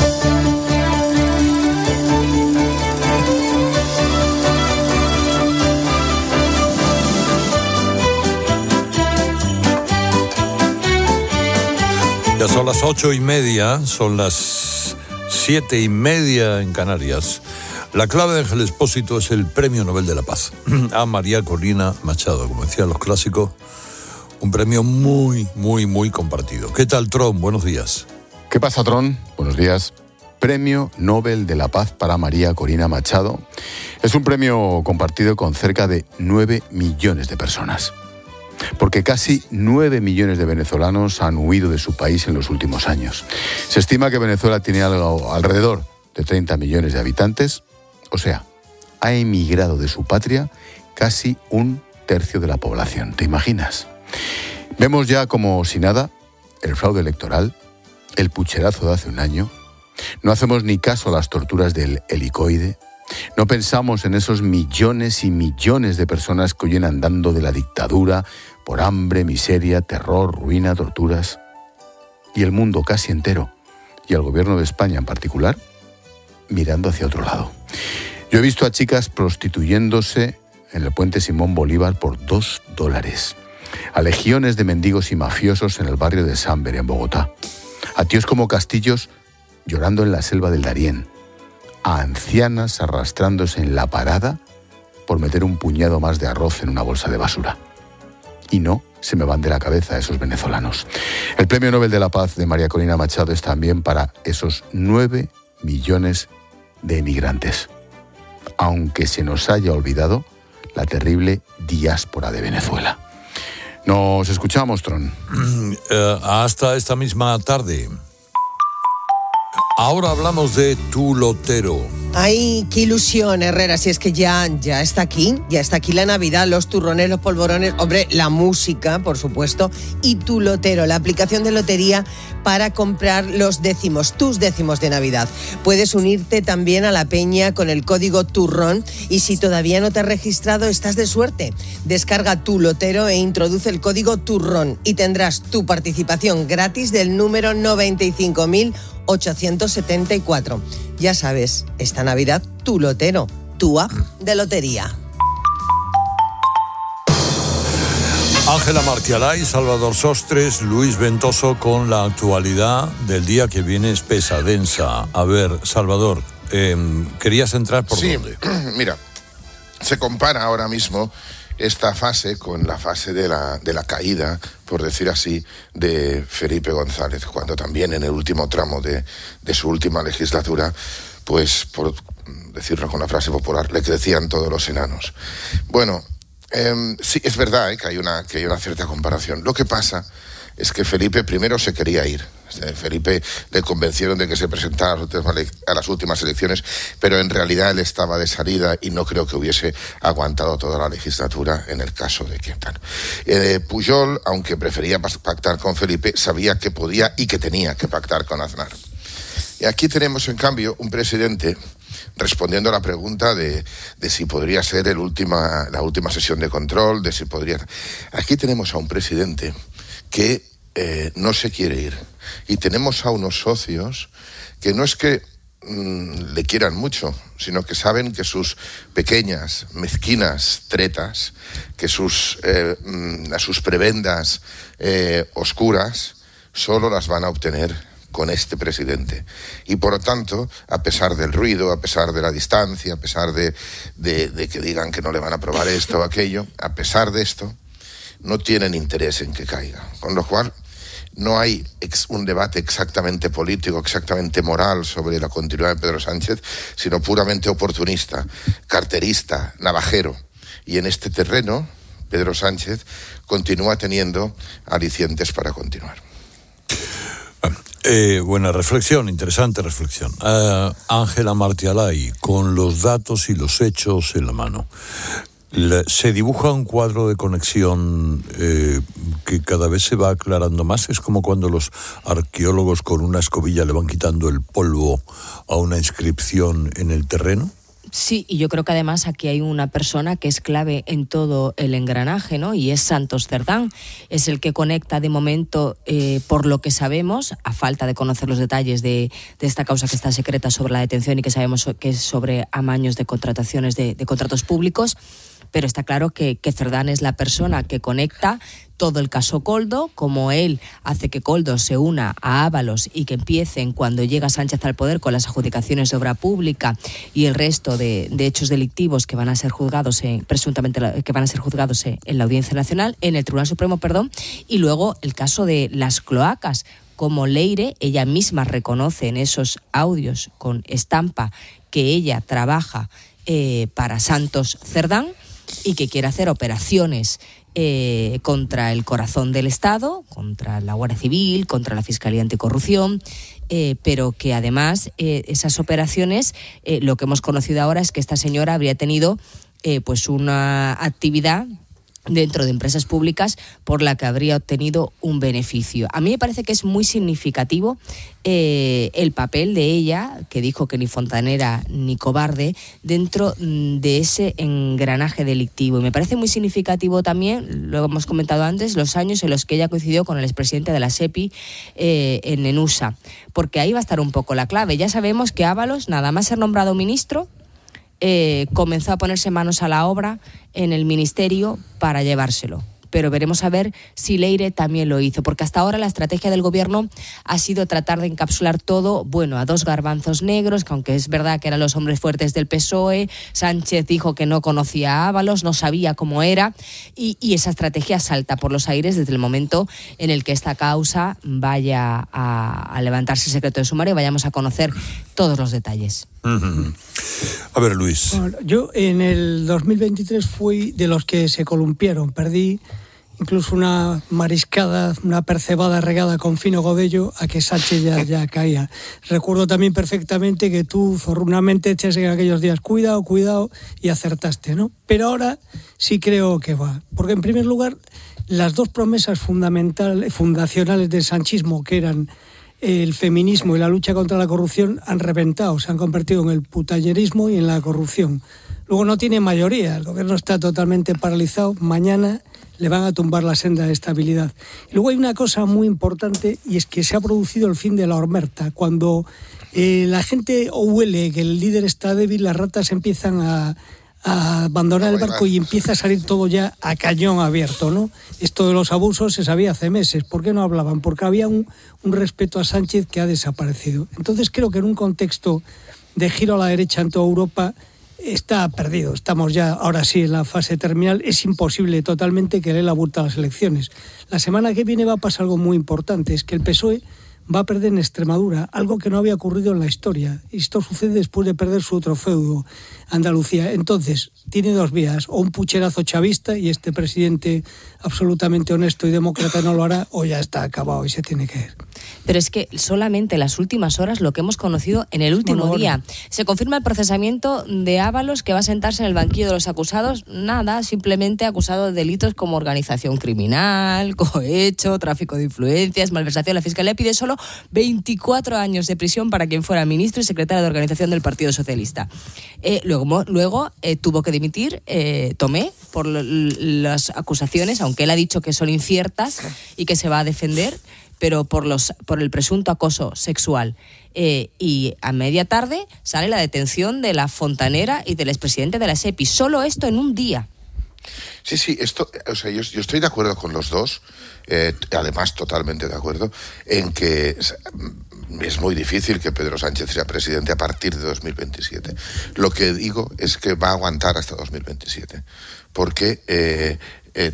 Ya son las ocho y media, son las siete y media en Canarias. La clave de Ángel Expósito es el Premio Nobel de la Paz a María Corina Machado, como decían los clásicos. Un premio muy, muy, muy compartido. ¿Qué tal, Tron? Buenos días. ¿Qué pasa, Tron? Buenos días. Premio Nobel de la Paz para María Corina Machado. Es un premio compartido con cerca de nueve millones de personas. Porque casi nueve millones de venezolanos han huido de su país en los últimos años. Se estima que Venezuela tiene algo, alrededor de treinta millones de habitantes. O sea, ha emigrado de su patria casi un tercio de la población. ¿Te imaginas? Vemos ya como si nada el fraude electoral, el pucherazo de hace un año. No hacemos ni caso a las torturas del helicoide. No pensamos en esos millones y millones de personas que huyen andando de la dictadura por hambre, miseria, terror, ruina, torturas. Y el mundo casi entero, y el gobierno de España en particular, mirando hacia otro lado. Yo he visto a chicas prostituyéndose en el puente Simón Bolívar por dos dólares. A legiones de mendigos y mafiosos en el barrio de Samber, en Bogotá. A tíos como Castillos llorando en la selva del Darién. A ancianas arrastrándose en la parada por meter un puñado más de arroz en una bolsa de basura. Y no se me van de la cabeza esos venezolanos. El Premio Nobel de la Paz de María Corina Machado es también para esos nueve millones de emigrantes. Aunque se nos haya olvidado la terrible diáspora de Venezuela. Nos escuchamos, Tron. Uh, hasta esta misma tarde. Ahora hablamos de Tu Lotero. Ay, qué ilusión, Herrera, si es que ya, ya está aquí, ya está aquí la Navidad, los turrones, los polvorones, hombre, la música, por supuesto, y Tu Lotero, la aplicación de lotería para comprar los décimos, tus décimos de Navidad. Puedes unirte también a la peña con el código turrón y si todavía no te has registrado, estás de suerte. Descarga Tu Lotero e introduce el código turrón y tendrás tu participación gratis del número noventa y cinco mil ochocientos setenta y cuatro. Ya sabes, esta Navidad Tu Lotero, tu app de lotería. Ángela Martialay, Salvador Sostres, Luis Ventoso con la actualidad del día que viene espesa, densa. A ver, Salvador, eh, ¿querías entrar por sí, dónde? Mira, se compara ahora mismo esta fase con la fase de la, de la caída, por decir así, de Felipe González, cuando también en el último tramo de, de su última legislatura, pues, por decirlo con la frase popular, le crecían todos los enanos. Bueno, eh, sí, es verdad eh, que hay una, que hay una cierta comparación. Lo que pasa es que Felipe primero se quería ir. Felipe le convencieron de que se presentara a las últimas elecciones, pero en realidad él estaba de salida y no creo que hubiese aguantado toda la legislatura en el caso de que tal. Eh, Pujol, aunque prefería pactar con Felipe, sabía que podía y que tenía que pactar con Aznar. Y aquí tenemos, en cambio, un presidente respondiendo a la pregunta de, de si podría ser el última, la última sesión de control, de si podría... Aquí tenemos a un presidente que eh, no se quiere ir. Y tenemos a unos socios que no es que mmm, le quieran mucho, sino que saben que sus pequeñas, mezquinas tretas, que sus, eh, mmm, sus prebendas eh, oscuras, solo las van a obtener con este presidente. Y por lo tanto, a pesar del ruido, a pesar de la distancia, a pesar de, de, de que digan que no le van a aprobar esto o aquello, a pesar de esto, no tienen interés en que caiga. Con lo cual, no hay ex, un debate exactamente político, exactamente moral sobre la continuidad de Pedro Sánchez, sino puramente oportunista, carterista, navajero. Y en este terreno, Pedro Sánchez continúa teniendo alicientes para continuar. Eh, buena reflexión, interesante reflexión. Uh, Ángela Martialay, con los datos y los hechos en la mano. Le, se dibuja un cuadro de conexión eh, que cada vez se va aclarando más. Es como cuando los arqueólogos con una escobilla le van quitando el polvo a una inscripción en el terreno. Sí, y yo creo que además aquí hay una persona que es clave en todo el engranaje, ¿no? Y es Santos Cerdán. Es el que conecta de momento, eh, por lo que sabemos, a falta de conocer los detalles de, de esta causa que está secreta sobre la detención y que sabemos que es sobre amaños de contrataciones de, de contratos públicos, pero está claro que, que Cerdán es la persona que conecta todo el caso Koldo, como él hace que Koldo se una a Ábalos y que empiecen cuando llega Sánchez al poder con las adjudicaciones de obra pública y el resto de, de hechos delictivos que van a ser juzgados en, presuntamente que van a ser juzgados en la Audiencia Nacional, en el Tribunal Supremo, perdón, y luego el caso de las cloacas, como Leire, ella misma reconoce en esos audios con estampa que ella trabaja eh, para Santos Cerdán y que quiere hacer operaciones eh, contra el corazón del Estado, contra la Guardia Civil, contra la Fiscalía Anticorrupción, eh, pero que además eh, esas operaciones, eh, lo que hemos conocido ahora es que esta señora habría tenido eh, pues una actividad dentro de empresas públicas por la que habría obtenido un beneficio. A mí me parece que es muy significativo eh, el papel de ella, que dijo que ni fontanera ni cobarde, dentro de ese engranaje delictivo. Y me parece muy significativo también, lo hemos comentado antes, los años en los que ella coincidió con el expresidente de la SEPI eh, en Enusa, porque ahí va a estar un poco la clave. Ya sabemos que Ábalos, nada más ser nombrado ministro, Eh, comenzó a ponerse manos a la obra en el ministerio para llevárselo. Pero veremos a ver si Leire también lo hizo, porque hasta ahora la estrategia del gobierno ha sido tratar de encapsular todo, bueno, a dos garbanzos negros, que aunque es verdad que eran los hombres fuertes del P S O E, Sánchez dijo que no conocía a Ábalos, no sabía cómo era, y, y esa estrategia salta por los aires desde el momento en el que esta causa vaya a, a levantarse el secreto de sumario y vayamos a conocer todos los detalles. Uh-huh. A ver, Luis. Bueno, yo en el dos mil veintitrés fui de los que se columpiaron, perdí incluso una mariscada, una percebada regada con fino godello a que Sánchez ya, ya caía. Recuerdo también perfectamente que tú zorrunamente echaste en aquellos días, cuidado, cuidado, y acertaste, ¿no? Pero ahora sí creo que va. Porque en primer lugar, las dos promesas fundamentales, fundacionales del sanchismo, que eran el feminismo y la lucha contra la corrupción, han reventado, se han convertido en el putallerismo y en la corrupción. Luego no tiene mayoría, el gobierno está totalmente paralizado, mañana le van a tumbar la senda de estabilidad. Y luego hay una cosa muy importante, y es que se ha producido el fin de la hormerta. Cuando eh, la gente huele que el líder está débil, las ratas empiezan a, a abandonar el barco y empieza a salir todo ya a cañón abierto, ¿no? Esto de los abusos se sabía hace meses. ¿Por qué no hablaban? Porque había un, un respeto a Sánchez que ha desaparecido. Entonces creo que en un contexto de giro a la derecha en toda Europa está perdido. Estamos ya, ahora sí, en la fase terminal. Es imposible totalmente que dé la vuelta a las elecciones. La semana que viene va a pasar algo muy importante, es que el P S O E va a perder en Extremadura, algo que no había ocurrido en la historia. Esto sucede después de perder su otro feudo, Andalucía. Entonces, tiene dos vías, o un pucherazo chavista, y este presidente absolutamente honesto y demócrata no lo hará, o ya está acabado y se tiene que ir. Pero es que solamente en las últimas horas, lo que hemos conocido en el último bueno, día, se confirma el procesamiento de Ábalos, que va a sentarse en el banquillo de los acusados, nada, simplemente acusado de delitos como organización criminal, cohecho, tráfico de influencias, malversación. La Fiscalía pide solo veinticuatro años de prisión para quien fuera ministro y secretario de organización del Partido Socialista. Eh, luego luego eh, tuvo que dimitir eh, Tomé por l- las acusaciones, aunque él ha dicho que son inciertas y que se va a defender, pero por, los, por el presunto acoso sexual. Eh, y a media tarde sale la detención de la fontanera y del expresidente de la SEPI. Solo esto en un día. Sí, sí, esto, o sea, yo, yo estoy de acuerdo con los dos, eh, además totalmente de acuerdo, en que es muy difícil que Pedro Sánchez sea presidente a partir de dos mil veintisiete. Lo que digo es que va a aguantar hasta dos mil veintisiete, porque eh, eh,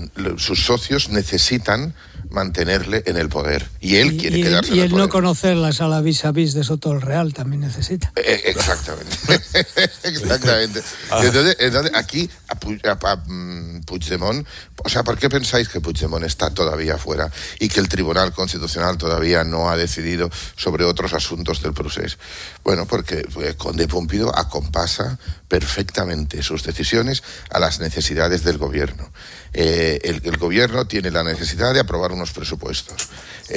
sus socios necesitan mantenerle en el poder y él y, quiere y, quedarse y en el el poder. no conocer la sala vis a vis de Soto el Real también necesita. Eh, exactamente. Exactamente. Entonces, entonces aquí a, Puig, a, a Puigdemont, o sea, ¿por qué pensáis que Puigdemont está todavía fuera y que el Tribunal Constitucional todavía no ha decidido sobre otros asuntos del procés? Bueno, porque eh, Conde Púmpido acompasa perfectamente sus decisiones a las necesidades del gobierno. Eh, el, el gobierno tiene la necesidad de aprobar unos presupuestos.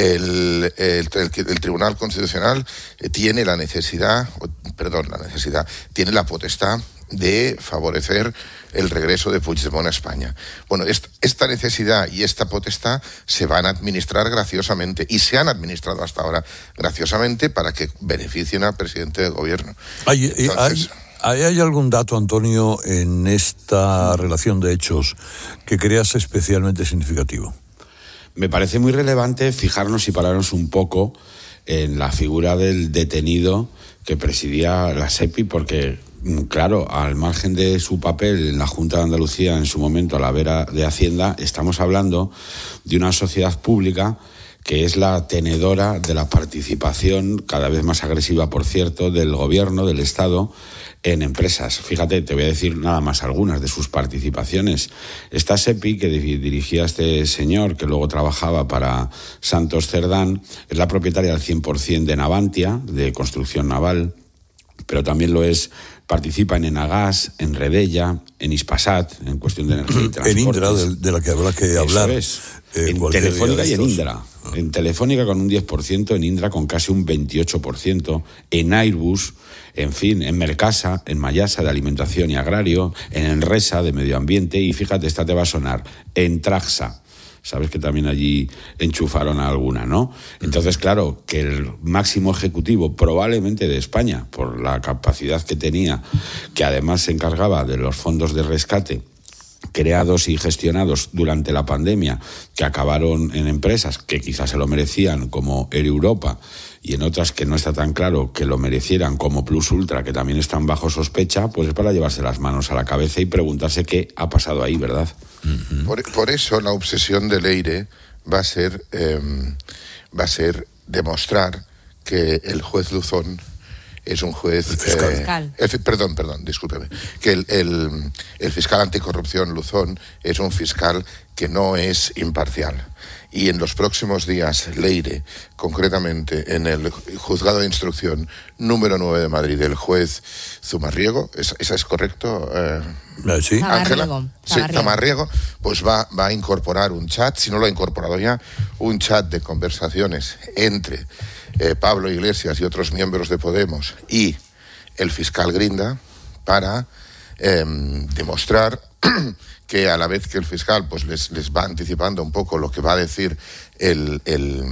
El, el, el, el Tribunal Constitucional tiene la necesidad, perdón, la necesidad, tiene la potestad de favorecer el regreso de Puigdemont a España. Bueno, esta, esta necesidad y esta potestad se van a administrar graciosamente y se han administrado hasta ahora graciosamente para que beneficien al presidente del gobierno. Hay, Entonces, hay, ¿Hay algún dato, Antonio, en esta relación de hechos que creas especialmente significativo? Me parece muy relevante fijarnos y pararnos un poco en la figura del detenido que presidía la SEPI, porque, claro, al margen de su papel en la Junta de Andalucía en su momento a la vera de Hacienda, estamos hablando de una sociedad pública que es la tenedora de la participación, cada vez más agresiva, por cierto, del gobierno, del Estado, en empresas. Fíjate, te voy a decir nada más algunas de sus participaciones. Esta SEPI, que dirigía este señor, que luego trabajaba para Santos Cerdán, es la propietaria al cien por ciento de Navantia, de construcción naval, pero también lo es, participa en Enagas, en Redella, en Hispasat, en cuestión de energía y transportes. En Indra, de, de la que habrá que hablar. Eso es. Eh, en Telefónica y en Indra. En Telefónica con un diez por ciento, en Indra con casi un veintiocho por ciento, en Airbus, en fin, en Mercasa, en Mayasa de alimentación y agrario, en Enresa de medio ambiente y fíjate, esta te va a sonar, en Traxa. Sabes que también allí enchufaron a alguna, ¿no? Entonces, claro, que el máximo ejecutivo probablemente de España, por la capacidad que tenía, que además se encargaba de los fondos de rescate creados y gestionados durante la pandemia, que acabaron en empresas que quizás se lo merecían, como Air Europa, y en otras que no está tan claro que lo merecieran, como Plus Ultra, que también están bajo sospecha, pues es para llevarse las manos a la cabeza y preguntarse qué ha pasado ahí, ¿verdad? Uh-huh. Por, por eso la obsesión de Leire va a ser, eh, va a ser demostrar que el juez Luzón es un juez... El fiscal. Eh, fiscal. el, perdón, perdón, discúlpeme. Que el, el, el fiscal anticorrupción Luzón es un fiscal que no es imparcial. Y en los próximos días, Leire, concretamente en el juzgado de instrucción número nueve de Madrid, el juez Zumarriego, ¿esa, esa es correcto? Eh, sí. Ángela. Zamarriego. Sí, Zamarriego, pues va, va a incorporar un chat, si no lo ha incorporado ya, un chat de conversaciones entre eh, Pablo Iglesias y otros miembros de Podemos y el fiscal Grinda para eh, demostrar que a la vez que el fiscal pues les, les va anticipando un poco lo que va a decir el, el,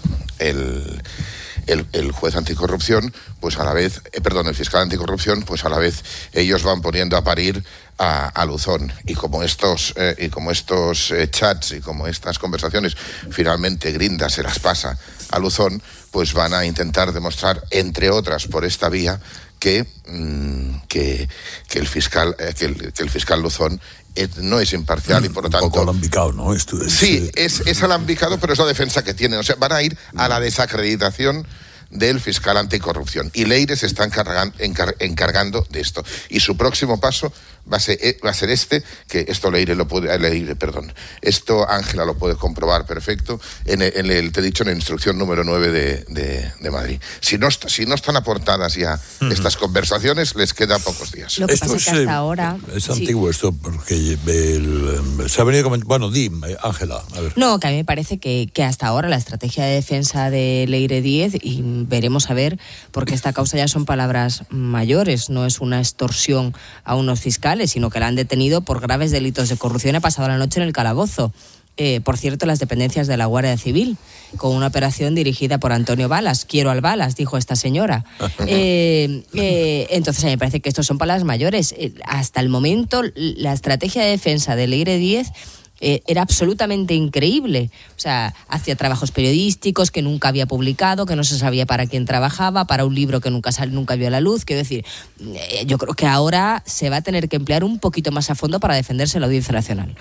el, el, el juez anticorrupción, pues a la vez, eh, perdón, el fiscal anticorrupción, pues a la vez ellos van poniendo a parir a, a Luzón. Y como estos, eh, y como estos eh, chats y como estas conversaciones finalmente Grinda se las pasa a Luzón, pues van a intentar demostrar, entre otras por esta vía, que, mmm, que, que el fiscal, eh, que, el, que el fiscal Luzón no es imparcial y por lo tanto... Un poco alambicado, ¿no? Esto es, sí, es, es alambicado, pero es la defensa que tienen. O sea, van a ir a la desacreditación del fiscal anticorrupción. Y Leire se está encargan, encar, encargando de esto. Y su próximo paso va a ser, va a ser este, que esto Leire lo puede... Leire, perdón. Esto Ángela lo puede comprobar perfecto en el, en el te he dicho, en la instrucción número nueve de, de, de Madrid. Si no, si no están aportadas ya uh-huh. estas conversaciones, les queda pocos días. Lo que esto pasa es que hasta es, ahora... Es sí. antiguo esto, porque el, se ha venido comentando... Bueno, dime, Ángela, a ver. No, que a mí me parece que, que hasta ahora la estrategia de defensa de Leire Díez, y veremos a ver, porque esta causa ya son palabras mayores, no es una extorsión a unos fiscales, sino que la han detenido por graves delitos de corrupción. Ha pasado la noche en el calabozo. eh, por cierto, las dependencias de la Guardia Civil, con una operación dirigida por Antonio Balas. Quiero al Balas, dijo esta señora. Eh, eh, entonces, a mí me parece que estos son palabras mayores. Eh, hasta el momento, la estrategia de defensa del Leire diez Eh, era absolutamente increíble. O sea, hacía trabajos periodísticos que nunca había publicado, que no se sabía para quién trabajaba, para un libro que nunca sal, nunca vio la luz. Quiero decir, eh, yo creo que ahora se va a tener que emplear un poquito más a fondo para defenderse en la Audiencia Nacional.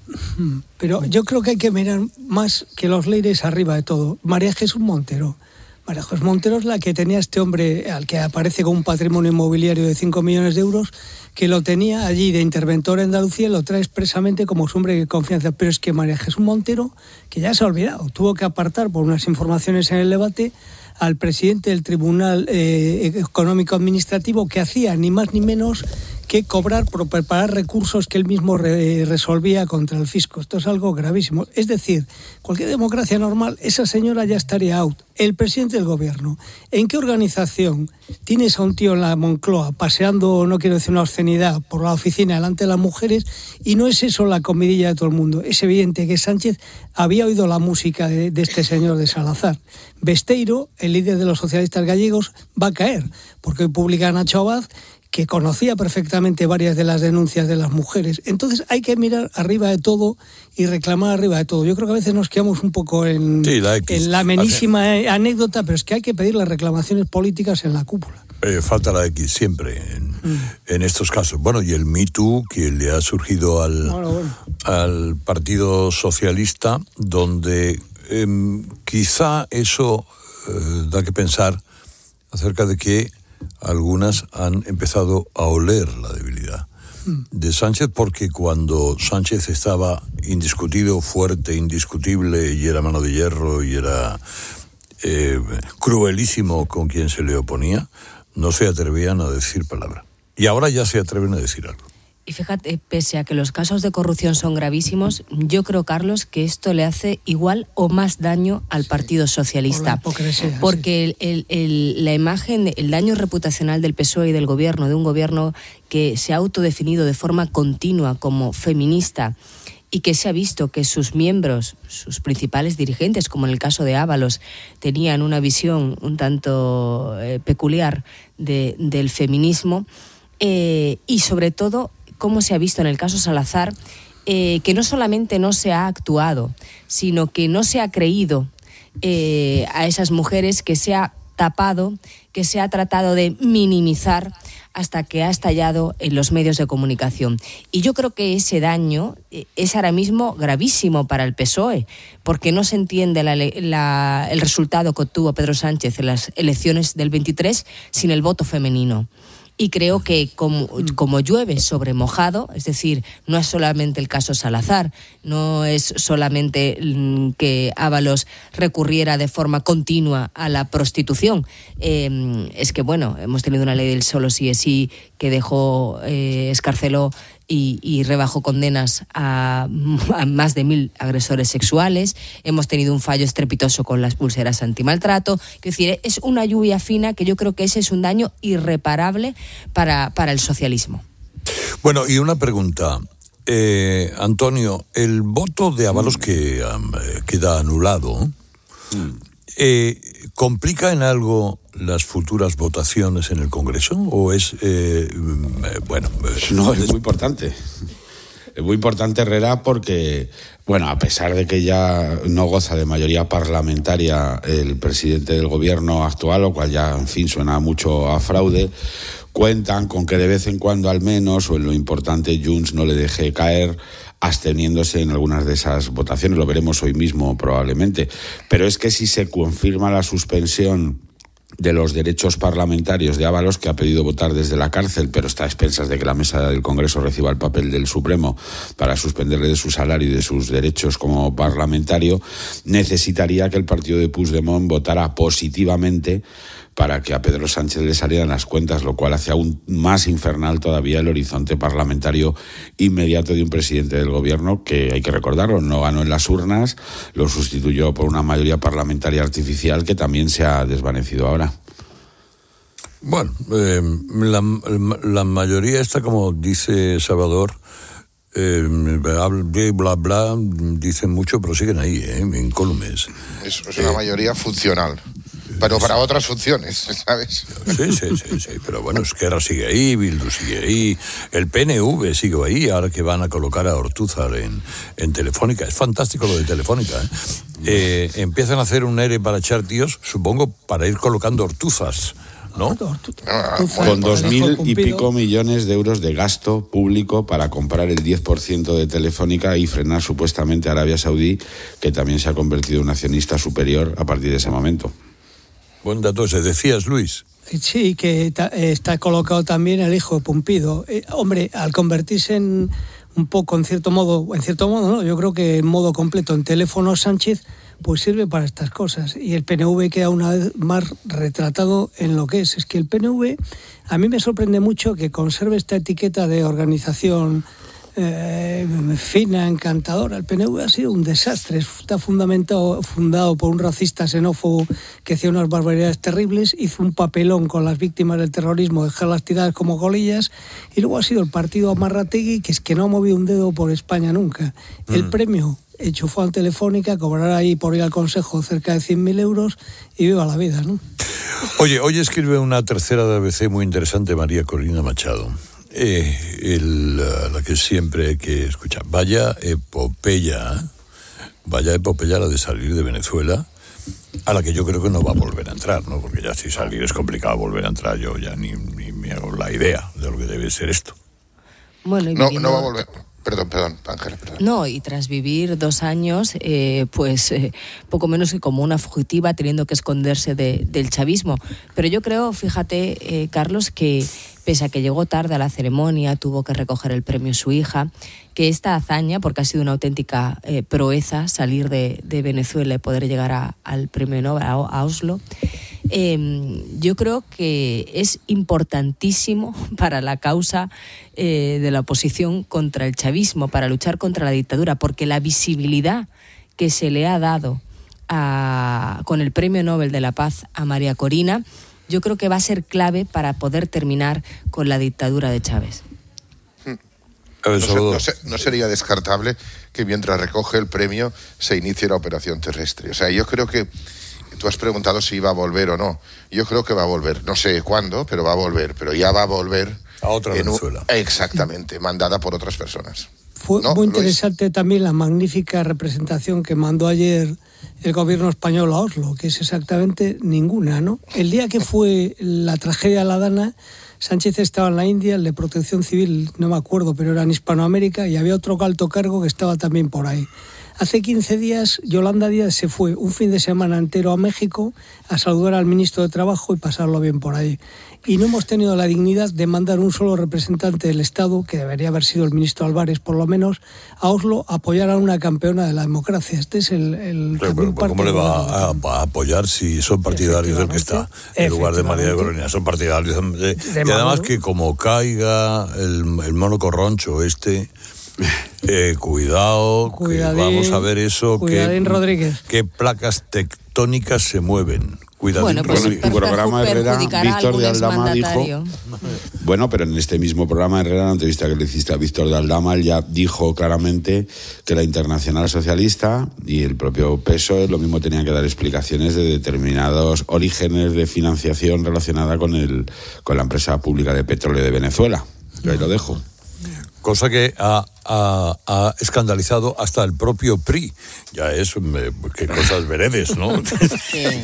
Pero yo creo que hay que mirar más que los Leires arriba de todo. María Jesús Montero. María Jesús Montero es la que tenía este hombre al que aparece con un patrimonio inmobiliario de cinco millones de euros, que lo tenía allí de interventor en Andalucía y lo trae expresamente como su hombre de confianza. Pero es que María Jesús Montero, que ya se ha olvidado, tuvo que apartar por unas informaciones en el debate al presidente del Tribunal eh, Económico Administrativo, que hacía ni más ni menos que cobrar por preparar recursos que él mismo re, resolvía contra el fisco. Esto es algo gravísimo. Es decir, cualquier democracia normal, esa señora ya estaría out. El presidente del gobierno, ¿en qué organización tienes a un tío en la Moncloa paseando, no quiero decir una obscenidad, por la oficina delante de las mujeres? Y no es eso la comidilla de todo el mundo. Es evidente que Sánchez había oído la música de, de este señor de Salazar. Besteiro, el líder de los socialistas gallegos, va a caer, porque hoy publica Nacho Abad, que conocía perfectamente varias de las denuncias de las mujeres. Entonces hay que mirar arriba de todo y reclamar arriba de todo. Yo creo que a veces nos quedamos un poco en, sí, la, en la menísima Hace... anécdota, pero es que hay que pedir las reclamaciones políticas en la cúpula. Eh, falta la X siempre en, mm. en estos casos. Bueno, y el Me Too, que le ha surgido al, bueno, bueno. al Partido Socialista, donde eh, quizá eso eh, da que pensar acerca de que algunas han empezado a oler la debilidad de Sánchez, porque cuando Sánchez estaba indiscutido, fuerte, indiscutible, y era mano de hierro y era eh, cruelísimo con quien se le oponía, no se atrevían a decir palabra. Y ahora ya se atreven a decir algo. Y fíjate, pese a que los casos de corrupción son gravísimos, yo creo, Carlos, que esto le hace igual o más daño al Partido Socialista. Porque el, el, el, la imagen, el daño reputacional del P S O E y del gobierno, de un gobierno que se ha autodefinido de forma continua como feminista y que se ha visto que sus miembros, sus principales dirigentes, como en el caso de Ábalos, tenían una visión un tanto eh, peculiar de, del feminismo, eh, y sobre todo cómo se ha visto en el caso Salazar, eh, que no solamente no se ha actuado, sino que no se ha creído eh, a esas mujeres, que se ha tapado, que se ha tratado de minimizar hasta que ha estallado en los medios de comunicación. Y yo creo que ese daño es ahora mismo gravísimo para el P S O E, porque no se entiende la, la, el resultado que obtuvo Pedro Sánchez en las elecciones del veintitrés sin el voto femenino. Y creo que como, como llueve sobre mojado, es decir, no es solamente el caso Salazar, no es solamente que Ábalos recurriera de forma continua a la prostitución, eh, es que, bueno, hemos tenido una ley del solo sí es sí que dejó, eh, escarceló y, y rebajó condenas a, a más de mil agresores sexuales. Hemos tenido un fallo estrepitoso con las pulseras antimaltrato. Es decir, es una lluvia fina que yo creo que ese es un daño irreparable para, para el socialismo. Bueno, y una pregunta. Eh, Antonio, el voto de Ábalos que um, queda anulado, eh, ¿complica en algo las futuras votaciones en el Congreso? ¿O es, eh, bueno... No, es muy importante. Es muy importante, Herrera, porque, bueno, a pesar de que ya no goza de mayoría parlamentaria el presidente del gobierno actual, lo cual ya, en fin, suena mucho a fraude, cuentan con que de vez en cuando, al menos, o en lo importante, Junts no le deje caer, absteniéndose en algunas de esas votaciones. Lo veremos hoy mismo, probablemente. Pero es que si se confirma la suspensión de los derechos parlamentarios de Ábalos, que ha pedido votar desde la cárcel, pero está a expensas de que la mesa del Congreso reciba el papel del Supremo para suspenderle de su salario y de sus derechos como parlamentario, necesitaría que el partido de Puigdemont votara positivamente para que a Pedro Sánchez le salieran las cuentas, lo cual hace aún más infernal todavía el horizonte parlamentario inmediato de un presidente del gobierno que, hay que recordarlo, no ganó en las urnas, lo sustituyó por una mayoría parlamentaria artificial que también se ha desvanecido ahora. Bueno, eh, la, la mayoría está, como dice Salvador, Eh, bla, bla, bla, dicen mucho, pero siguen ahí, ¿eh? Incólumes. Es, es una eh, mayoría funcional. Pero para otras funciones, ¿sabes? Sí, sí, sí, sí. Pero bueno, Esquerra sigue ahí, Bildu sigue ahí, el P N V sigue ahí, ahora que van a colocar a Ortúzar en, en Telefónica. Es fantástico lo de Telefónica, ¿eh? Eh, empiezan a hacer un E R E para echar tíos, supongo, para ir colocando Ortúzas, ¿no? Con dos mil y pico millones de euros de gasto público para comprar el diez por ciento de Telefónica y frenar supuestamente a Arabia Saudí, que también se ha convertido en un accionista superior a partir de ese momento. Buen dato ese, decías, Luis. Sí, que ta, está colocado también el hijo de Pumpido. Eh, hombre, al convertirse en un poco, en cierto modo, en cierto modo, no, yo creo que en modo completo en Teléfono Sánchez, pues sirve para estas cosas. Y el P N V queda una vez más retratado en lo que es. Es que el P N V, a mí me sorprende mucho que conserve esta etiqueta de organización Eh, fina, encantadora. El P N V ha sido un desastre. Está fundamentado, fundado por un racista xenófobo que hacía unas barbaridades terribles, hizo un papelón con las víctimas del terrorismo, dejarlas tiradas como golillas, y luego ha sido el partido Amarrategui, que es que no ha movido un dedo por España nunca. Mm. El premio enchufó a Telefónica, cobrará ahí por ir al Consejo cerca de cien mil euros y viva la vida, ¿no? Oye, hoy escribe una tercera de A B C muy interesante, María Corina Machado. Eh, el, la que siempre hay que escuchar. Vaya epopeya, vaya epopeya la de salir de Venezuela, a la que yo creo que no va a volver a entrar, ¿no? Porque ya si salir es complicado volver a entrar, yo ya ni, ni me hago la idea de lo que debe ser esto. Bueno, y no, viviendo... no va a volver. Perdón, perdón, Ángela, perdón. No, y tras vivir dos años, eh, pues eh, poco menos que como una fugitiva, teniendo que esconderse de, del chavismo. Pero yo creo, fíjate, eh, Carlos, que pese a que llegó tarde a la ceremonia, tuvo que recoger el premio su hija, que esta hazaña, porque ha sido una auténtica eh, proeza salir de, de Venezuela y poder llegar a, al premio Nobel, a, a Oslo, eh, yo creo que es importantísimo para la causa eh, de la oposición contra el chavismo, para luchar contra la dictadura, porque la visibilidad que se le ha dado a, con el premio Nobel de la Paz a María Corina, yo creo que va a ser clave para poder terminar con la dictadura de Chávez. No, se, no, se, no sería descartable que mientras recoge el premio se inicie la operación terrestre. O sea, yo creo que tú has preguntado si iba a volver o no. Yo creo que va a volver. No sé cuándo, pero va a volver. Pero ya va a volver a otra Venezuela. Un, exactamente, mandada por otras personas. Fue ¿No, muy interesante Luis? También la magnífica representación que mandó ayer el gobierno español a Oslo, que es exactamente ninguna, ¿no? El día que fue la tragedia de la Dana, Sánchez estaba en la India, el de Protección Civil, no me acuerdo, pero era en Hispanoamérica, y había otro alto cargo que estaba también por ahí. Hace quince días, Yolanda Díaz se fue un fin de semana entero a México a saludar al ministro de Trabajo y pasarlo bien por ahí. Y no hemos tenido la dignidad de mandar un solo representante del Estado, que debería haber sido el ministro Álvarez por lo menos, a Oslo a apoyar a una campeona de la democracia. Este es el... el pero, pero, ¿cómo le va a, a apoyar si son partidarios del que está en lugar de María Corina? Son partidarios de, de y además que como caiga el, el mono corroncho este... Eh, cuidado, cuidadín, que vamos a ver eso. Cuidadín que, Rodríguez. ¿Qué placas tectónicas se mueven? Cuidadín bueno, pues Rodríguez. En tu programa Herrera, Víctor de Aldama dijo... Bueno, pero en este mismo programa Herrera, en la entrevista que le hiciste a Víctor de Aldama, él ya dijo claramente que la Internacional Socialista y el propio P S O E lo mismo tenían que dar explicaciones de determinados orígenes de financiación relacionada con, el, con la empresa pública de petróleo de Venezuela. Yo ahí lo dejo. Cosa que ha, ha, ha escandalizado hasta el propio P R I. Ya es, me, qué cosas veredes, ¿no? Qué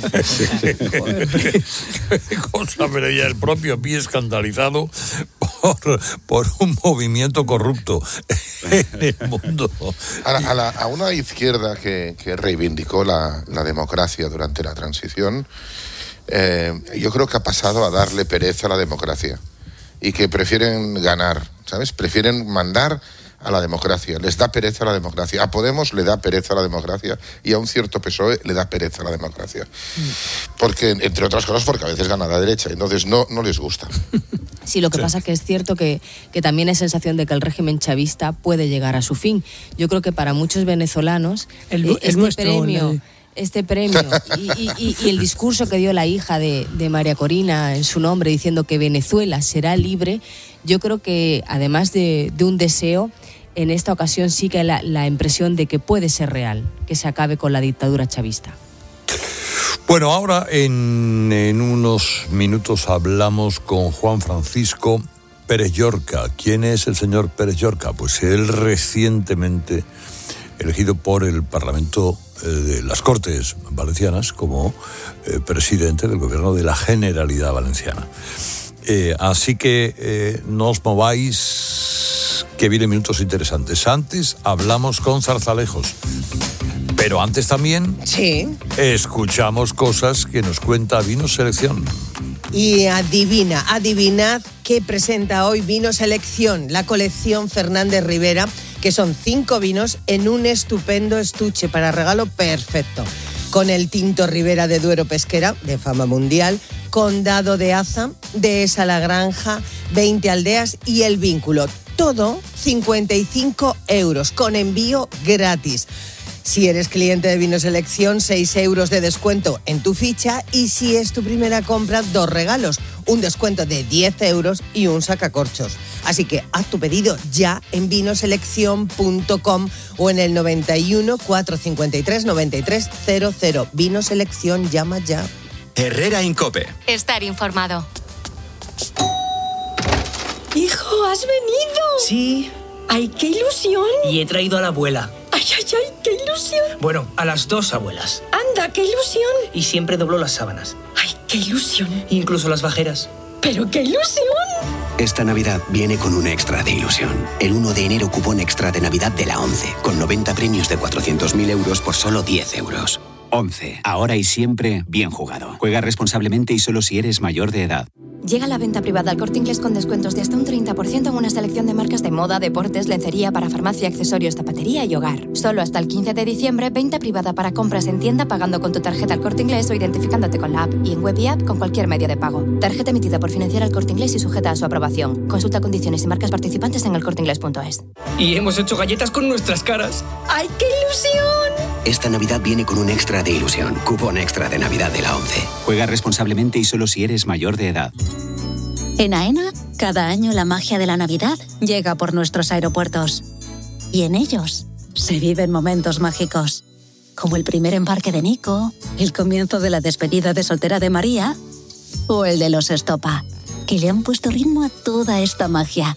cosa veredes, ya el propio P R I escandalizado por, por un movimiento corrupto en el mundo. A, la, a, la, a una izquierda que, que reivindicó la, la democracia durante la transición, eh, yo creo que ha pasado a darle pereza a la democracia. Y que prefieren ganar, ¿sabes? Prefieren mandar a la democracia. Les da pereza a la democracia. A Podemos le da pereza a la democracia y a un cierto P S O E le da pereza a la democracia. Porque, entre otras cosas, porque a veces gana la derecha. Entonces no, no les gusta. Sí, lo que sí. pasa que es cierto que, que también hay sensación de que el régimen chavista puede llegar a su fin. Yo creo que para muchos venezolanos el, eh, el este nuestro, premio... el... Este premio y, y, y, y el discurso que dio la hija de, de María Corina en su nombre diciendo que Venezuela será libre, yo creo que además de, de un deseo, en esta ocasión sí que la, la impresión de que puede ser real, que se acabe con la dictadura chavista. Bueno, ahora en, en unos minutos hablamos con Juan Francisco Pérez Llorca. ¿Quién es el señor Pérez Llorca? Pues él recientemente elegido por el Parlamento eh, de las Cortes Valencianas como eh, presidente del Gobierno de la Generalidad Valenciana. Eh, así que eh, no os mováis, que vienen minutos interesantes. Antes hablamos con Zarzalejos, pero antes también sí. escuchamos cosas que nos cuenta Vino Selección. Y adivina, adivinad qué presenta hoy Vino Selección, la colección Fernández Rivera, que son cinco vinos en un estupendo estuche para regalo perfecto. Con el Tinto Ribera de Duero Pesquera, de fama mundial, Condado de Aza, Dehesa La Granja, veinte Aldeas y El Vínculo. Todo cincuenta y cinco euros, con envío gratis. Si eres cliente de Vino Selección, seis euros de descuento en tu ficha, y si es tu primera compra, dos regalos, un descuento de diez euros y un sacacorchos. Así que haz tu pedido ya en vinoselección punto com o en el noventa y uno, cuatrocientos cincuenta y tres, noventa y tres cero cero. Vino Selección, llama ya. Herrera Incope. Estar informado. Hijo, ¿has venido? Sí. ¡Ay, qué ilusión! Y he traído a la abuela. ¡Ay, ay, ay, qué ilusión! Bueno, a las dos abuelas. ¡Anda, qué ilusión! Y siempre dobló las sábanas. ¡Ay, qué ilusión! Incluso las bajeras. ¡Pero qué ilusión! Esta Navidad viene con un extra de ilusión. El uno de enero cupón extra de Navidad de la ONCE, con noventa premios de cuatrocientos mil euros por solo diez euros. ONCE, ahora y siempre bien jugado. Juega responsablemente y solo si eres mayor de edad. Llega la venta privada al Corte Inglés con descuentos de hasta un treinta por ciento en una selección de marcas de moda, deportes, lencería, parafarmacia, accesorios, zapatería y hogar. Solo hasta el quince de diciembre, venta privada para compras en tienda pagando con tu tarjeta al Corte Inglés o identificándote con la app, y en web y app con cualquier medio de pago. Tarjeta emitida por Financiera al Corte Inglés y sujeta a su aprobación. Consulta condiciones y marcas participantes en el corte inglés punto es. Y hemos hecho galletas con nuestras caras. ¡Ay, qué ilusión! Esta Navidad viene con un extra de ilusión. Cupón extra de Navidad de la ONCE. Juega responsablemente y solo si eres mayor de edad. En AENA, cada año la magia de la Navidad llega por nuestros aeropuertos. Y en ellos se viven momentos mágicos, como el primer embarque de Nico, el comienzo de la despedida de soltera de María o el de los Estopa, que le han puesto ritmo a toda esta magia.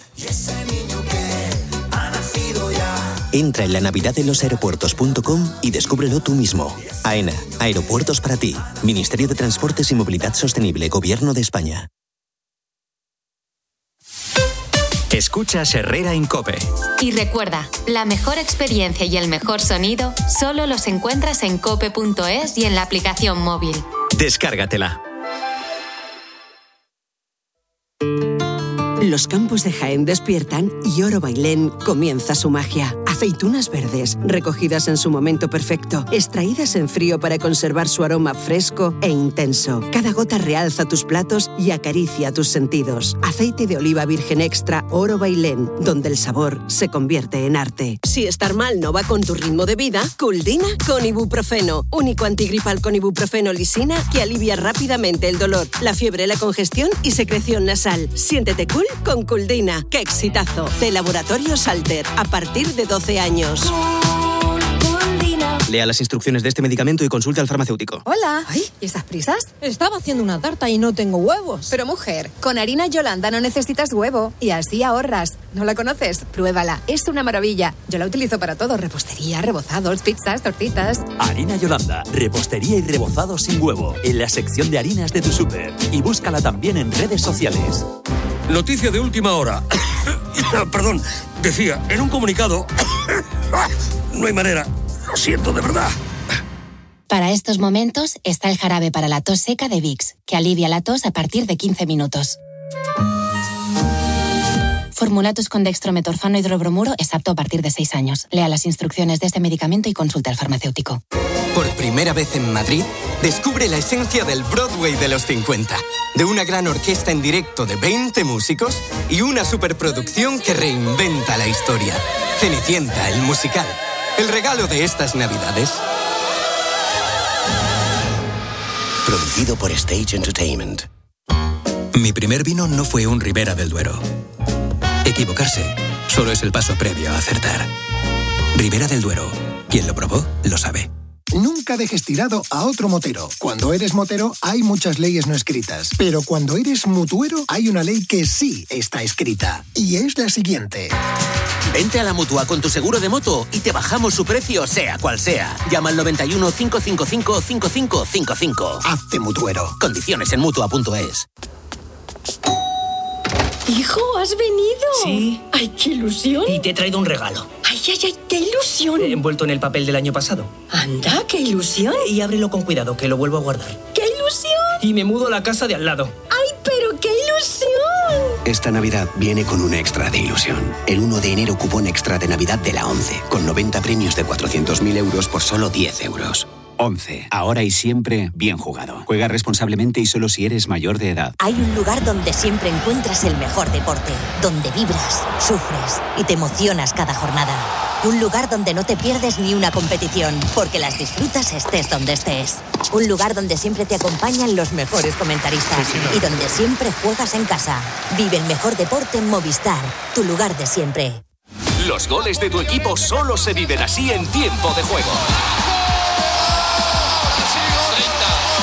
Entra en la navidad de los aeropuertos punto com y descúbrelo tú mismo. AENA, Aeropuertos para ti. Ministerio de Transportes y Movilidad Sostenible, Gobierno de España. Escuchas Herrera Incope. Y recuerda, la mejor experiencia y el mejor sonido solo los encuentras en cope punto es y en la aplicación móvil. Descárgatela. Los campos de Jaén despiertan y Oro Bailén comienza su magia. Aceitunas verdes, recogidas en su momento perfecto, extraídas en frío para conservar su aroma fresco e intenso. Cada gota realza tus platos y acaricia tus sentidos. Aceite de oliva virgen extra Oro Bailén, donde el sabor se convierte en arte. Si estar mal no va con tu ritmo de vida, Culdina con ibuprofeno. Único antigripal con ibuprofeno lisina que alivia rápidamente el dolor, la fiebre, la congestión y secreción nasal. Siéntete cool con Culdina. ¡Qué exitazo! De Laboratorios Alter, a partir de doce años. Lea las instrucciones de este medicamento y consulte al farmacéutico. Hola. Ay, ¿y estas prisas? Estaba haciendo una tarta y no tengo huevos. Pero mujer, con harina Yolanda no necesitas huevo y así ahorras. ¿No la conoces? Pruébala. Es una maravilla. Yo la utilizo para todo. Repostería, rebozados, pizzas, tortitas. Harina Yolanda. Repostería y rebozado sin huevo. En la sección de harinas de tu súper. Y búscala también en redes sociales. Noticia de última hora. Perdón, decía, en un comunicado... no hay manera. Lo siento, de verdad. Para estos momentos está el jarabe para la tos seca de Vicks, que alivia la tos a partir de quince minutos. Formulatus con dextrometorfano hidrobromuro es apto a partir de seis años. Lea las instrucciones de este medicamento y consulte al farmacéutico. Por primera vez en Madrid, descubre la esencia del Broadway de los cincuenta. De una gran orquesta en directo de veinte músicos y una superproducción que reinventa la historia. Cenicienta, el musical. El regalo de estas Navidades. Producido por Stage Entertainment. Mi primer vino no fue un Ribera del Duero. Equivocarse solo es el paso previo a acertar. Ribera del Duero. Quien lo probó, lo sabe. Nunca dejes tirado a otro motero. Cuando eres motero hay muchas leyes no escritas, pero cuando eres mutuero hay una ley que sí está escrita, y es la siguiente. Vente a la Mutua con tu seguro de moto y te bajamos su precio sea cual sea. Llama al noventa y uno, cinco cinco cinco, cinco cinco cinco cinco. Hazte mutuero. Condiciones en mutua punto es. Hijo, ¿has venido? Sí. ¡Ay, qué ilusión! Y te he traído un regalo. ¡Ay, ay, ay, qué ilusión! Envuelto en el papel del año pasado. Anda, qué ilusión. Y ábrelo con cuidado, que lo vuelvo a guardar. ¡Qué ilusión! Y me mudo a la casa de al lado. ¡Ay, pero qué ilusión! Esta Navidad viene con un extra de ilusión. El uno de enero cupón extra de Navidad de la ONCE, con noventa premios de cuatrocientos mil euros por solo diez euros. once. Ahora y siempre, bien jugado. Juega responsablemente y solo si eres mayor de edad. Hay un lugar donde siempre encuentras el mejor deporte, donde vibras, sufres y te emocionas cada jornada. Un lugar donde no te pierdes ni una competición, porque las disfrutas estés donde estés. Un lugar donde siempre te acompañan los mejores comentaristas y donde siempre juegas en casa. Vive el mejor deporte en Movistar, tu lugar de siempre. Los goles de tu equipo solo se viven así en tiempo de juego.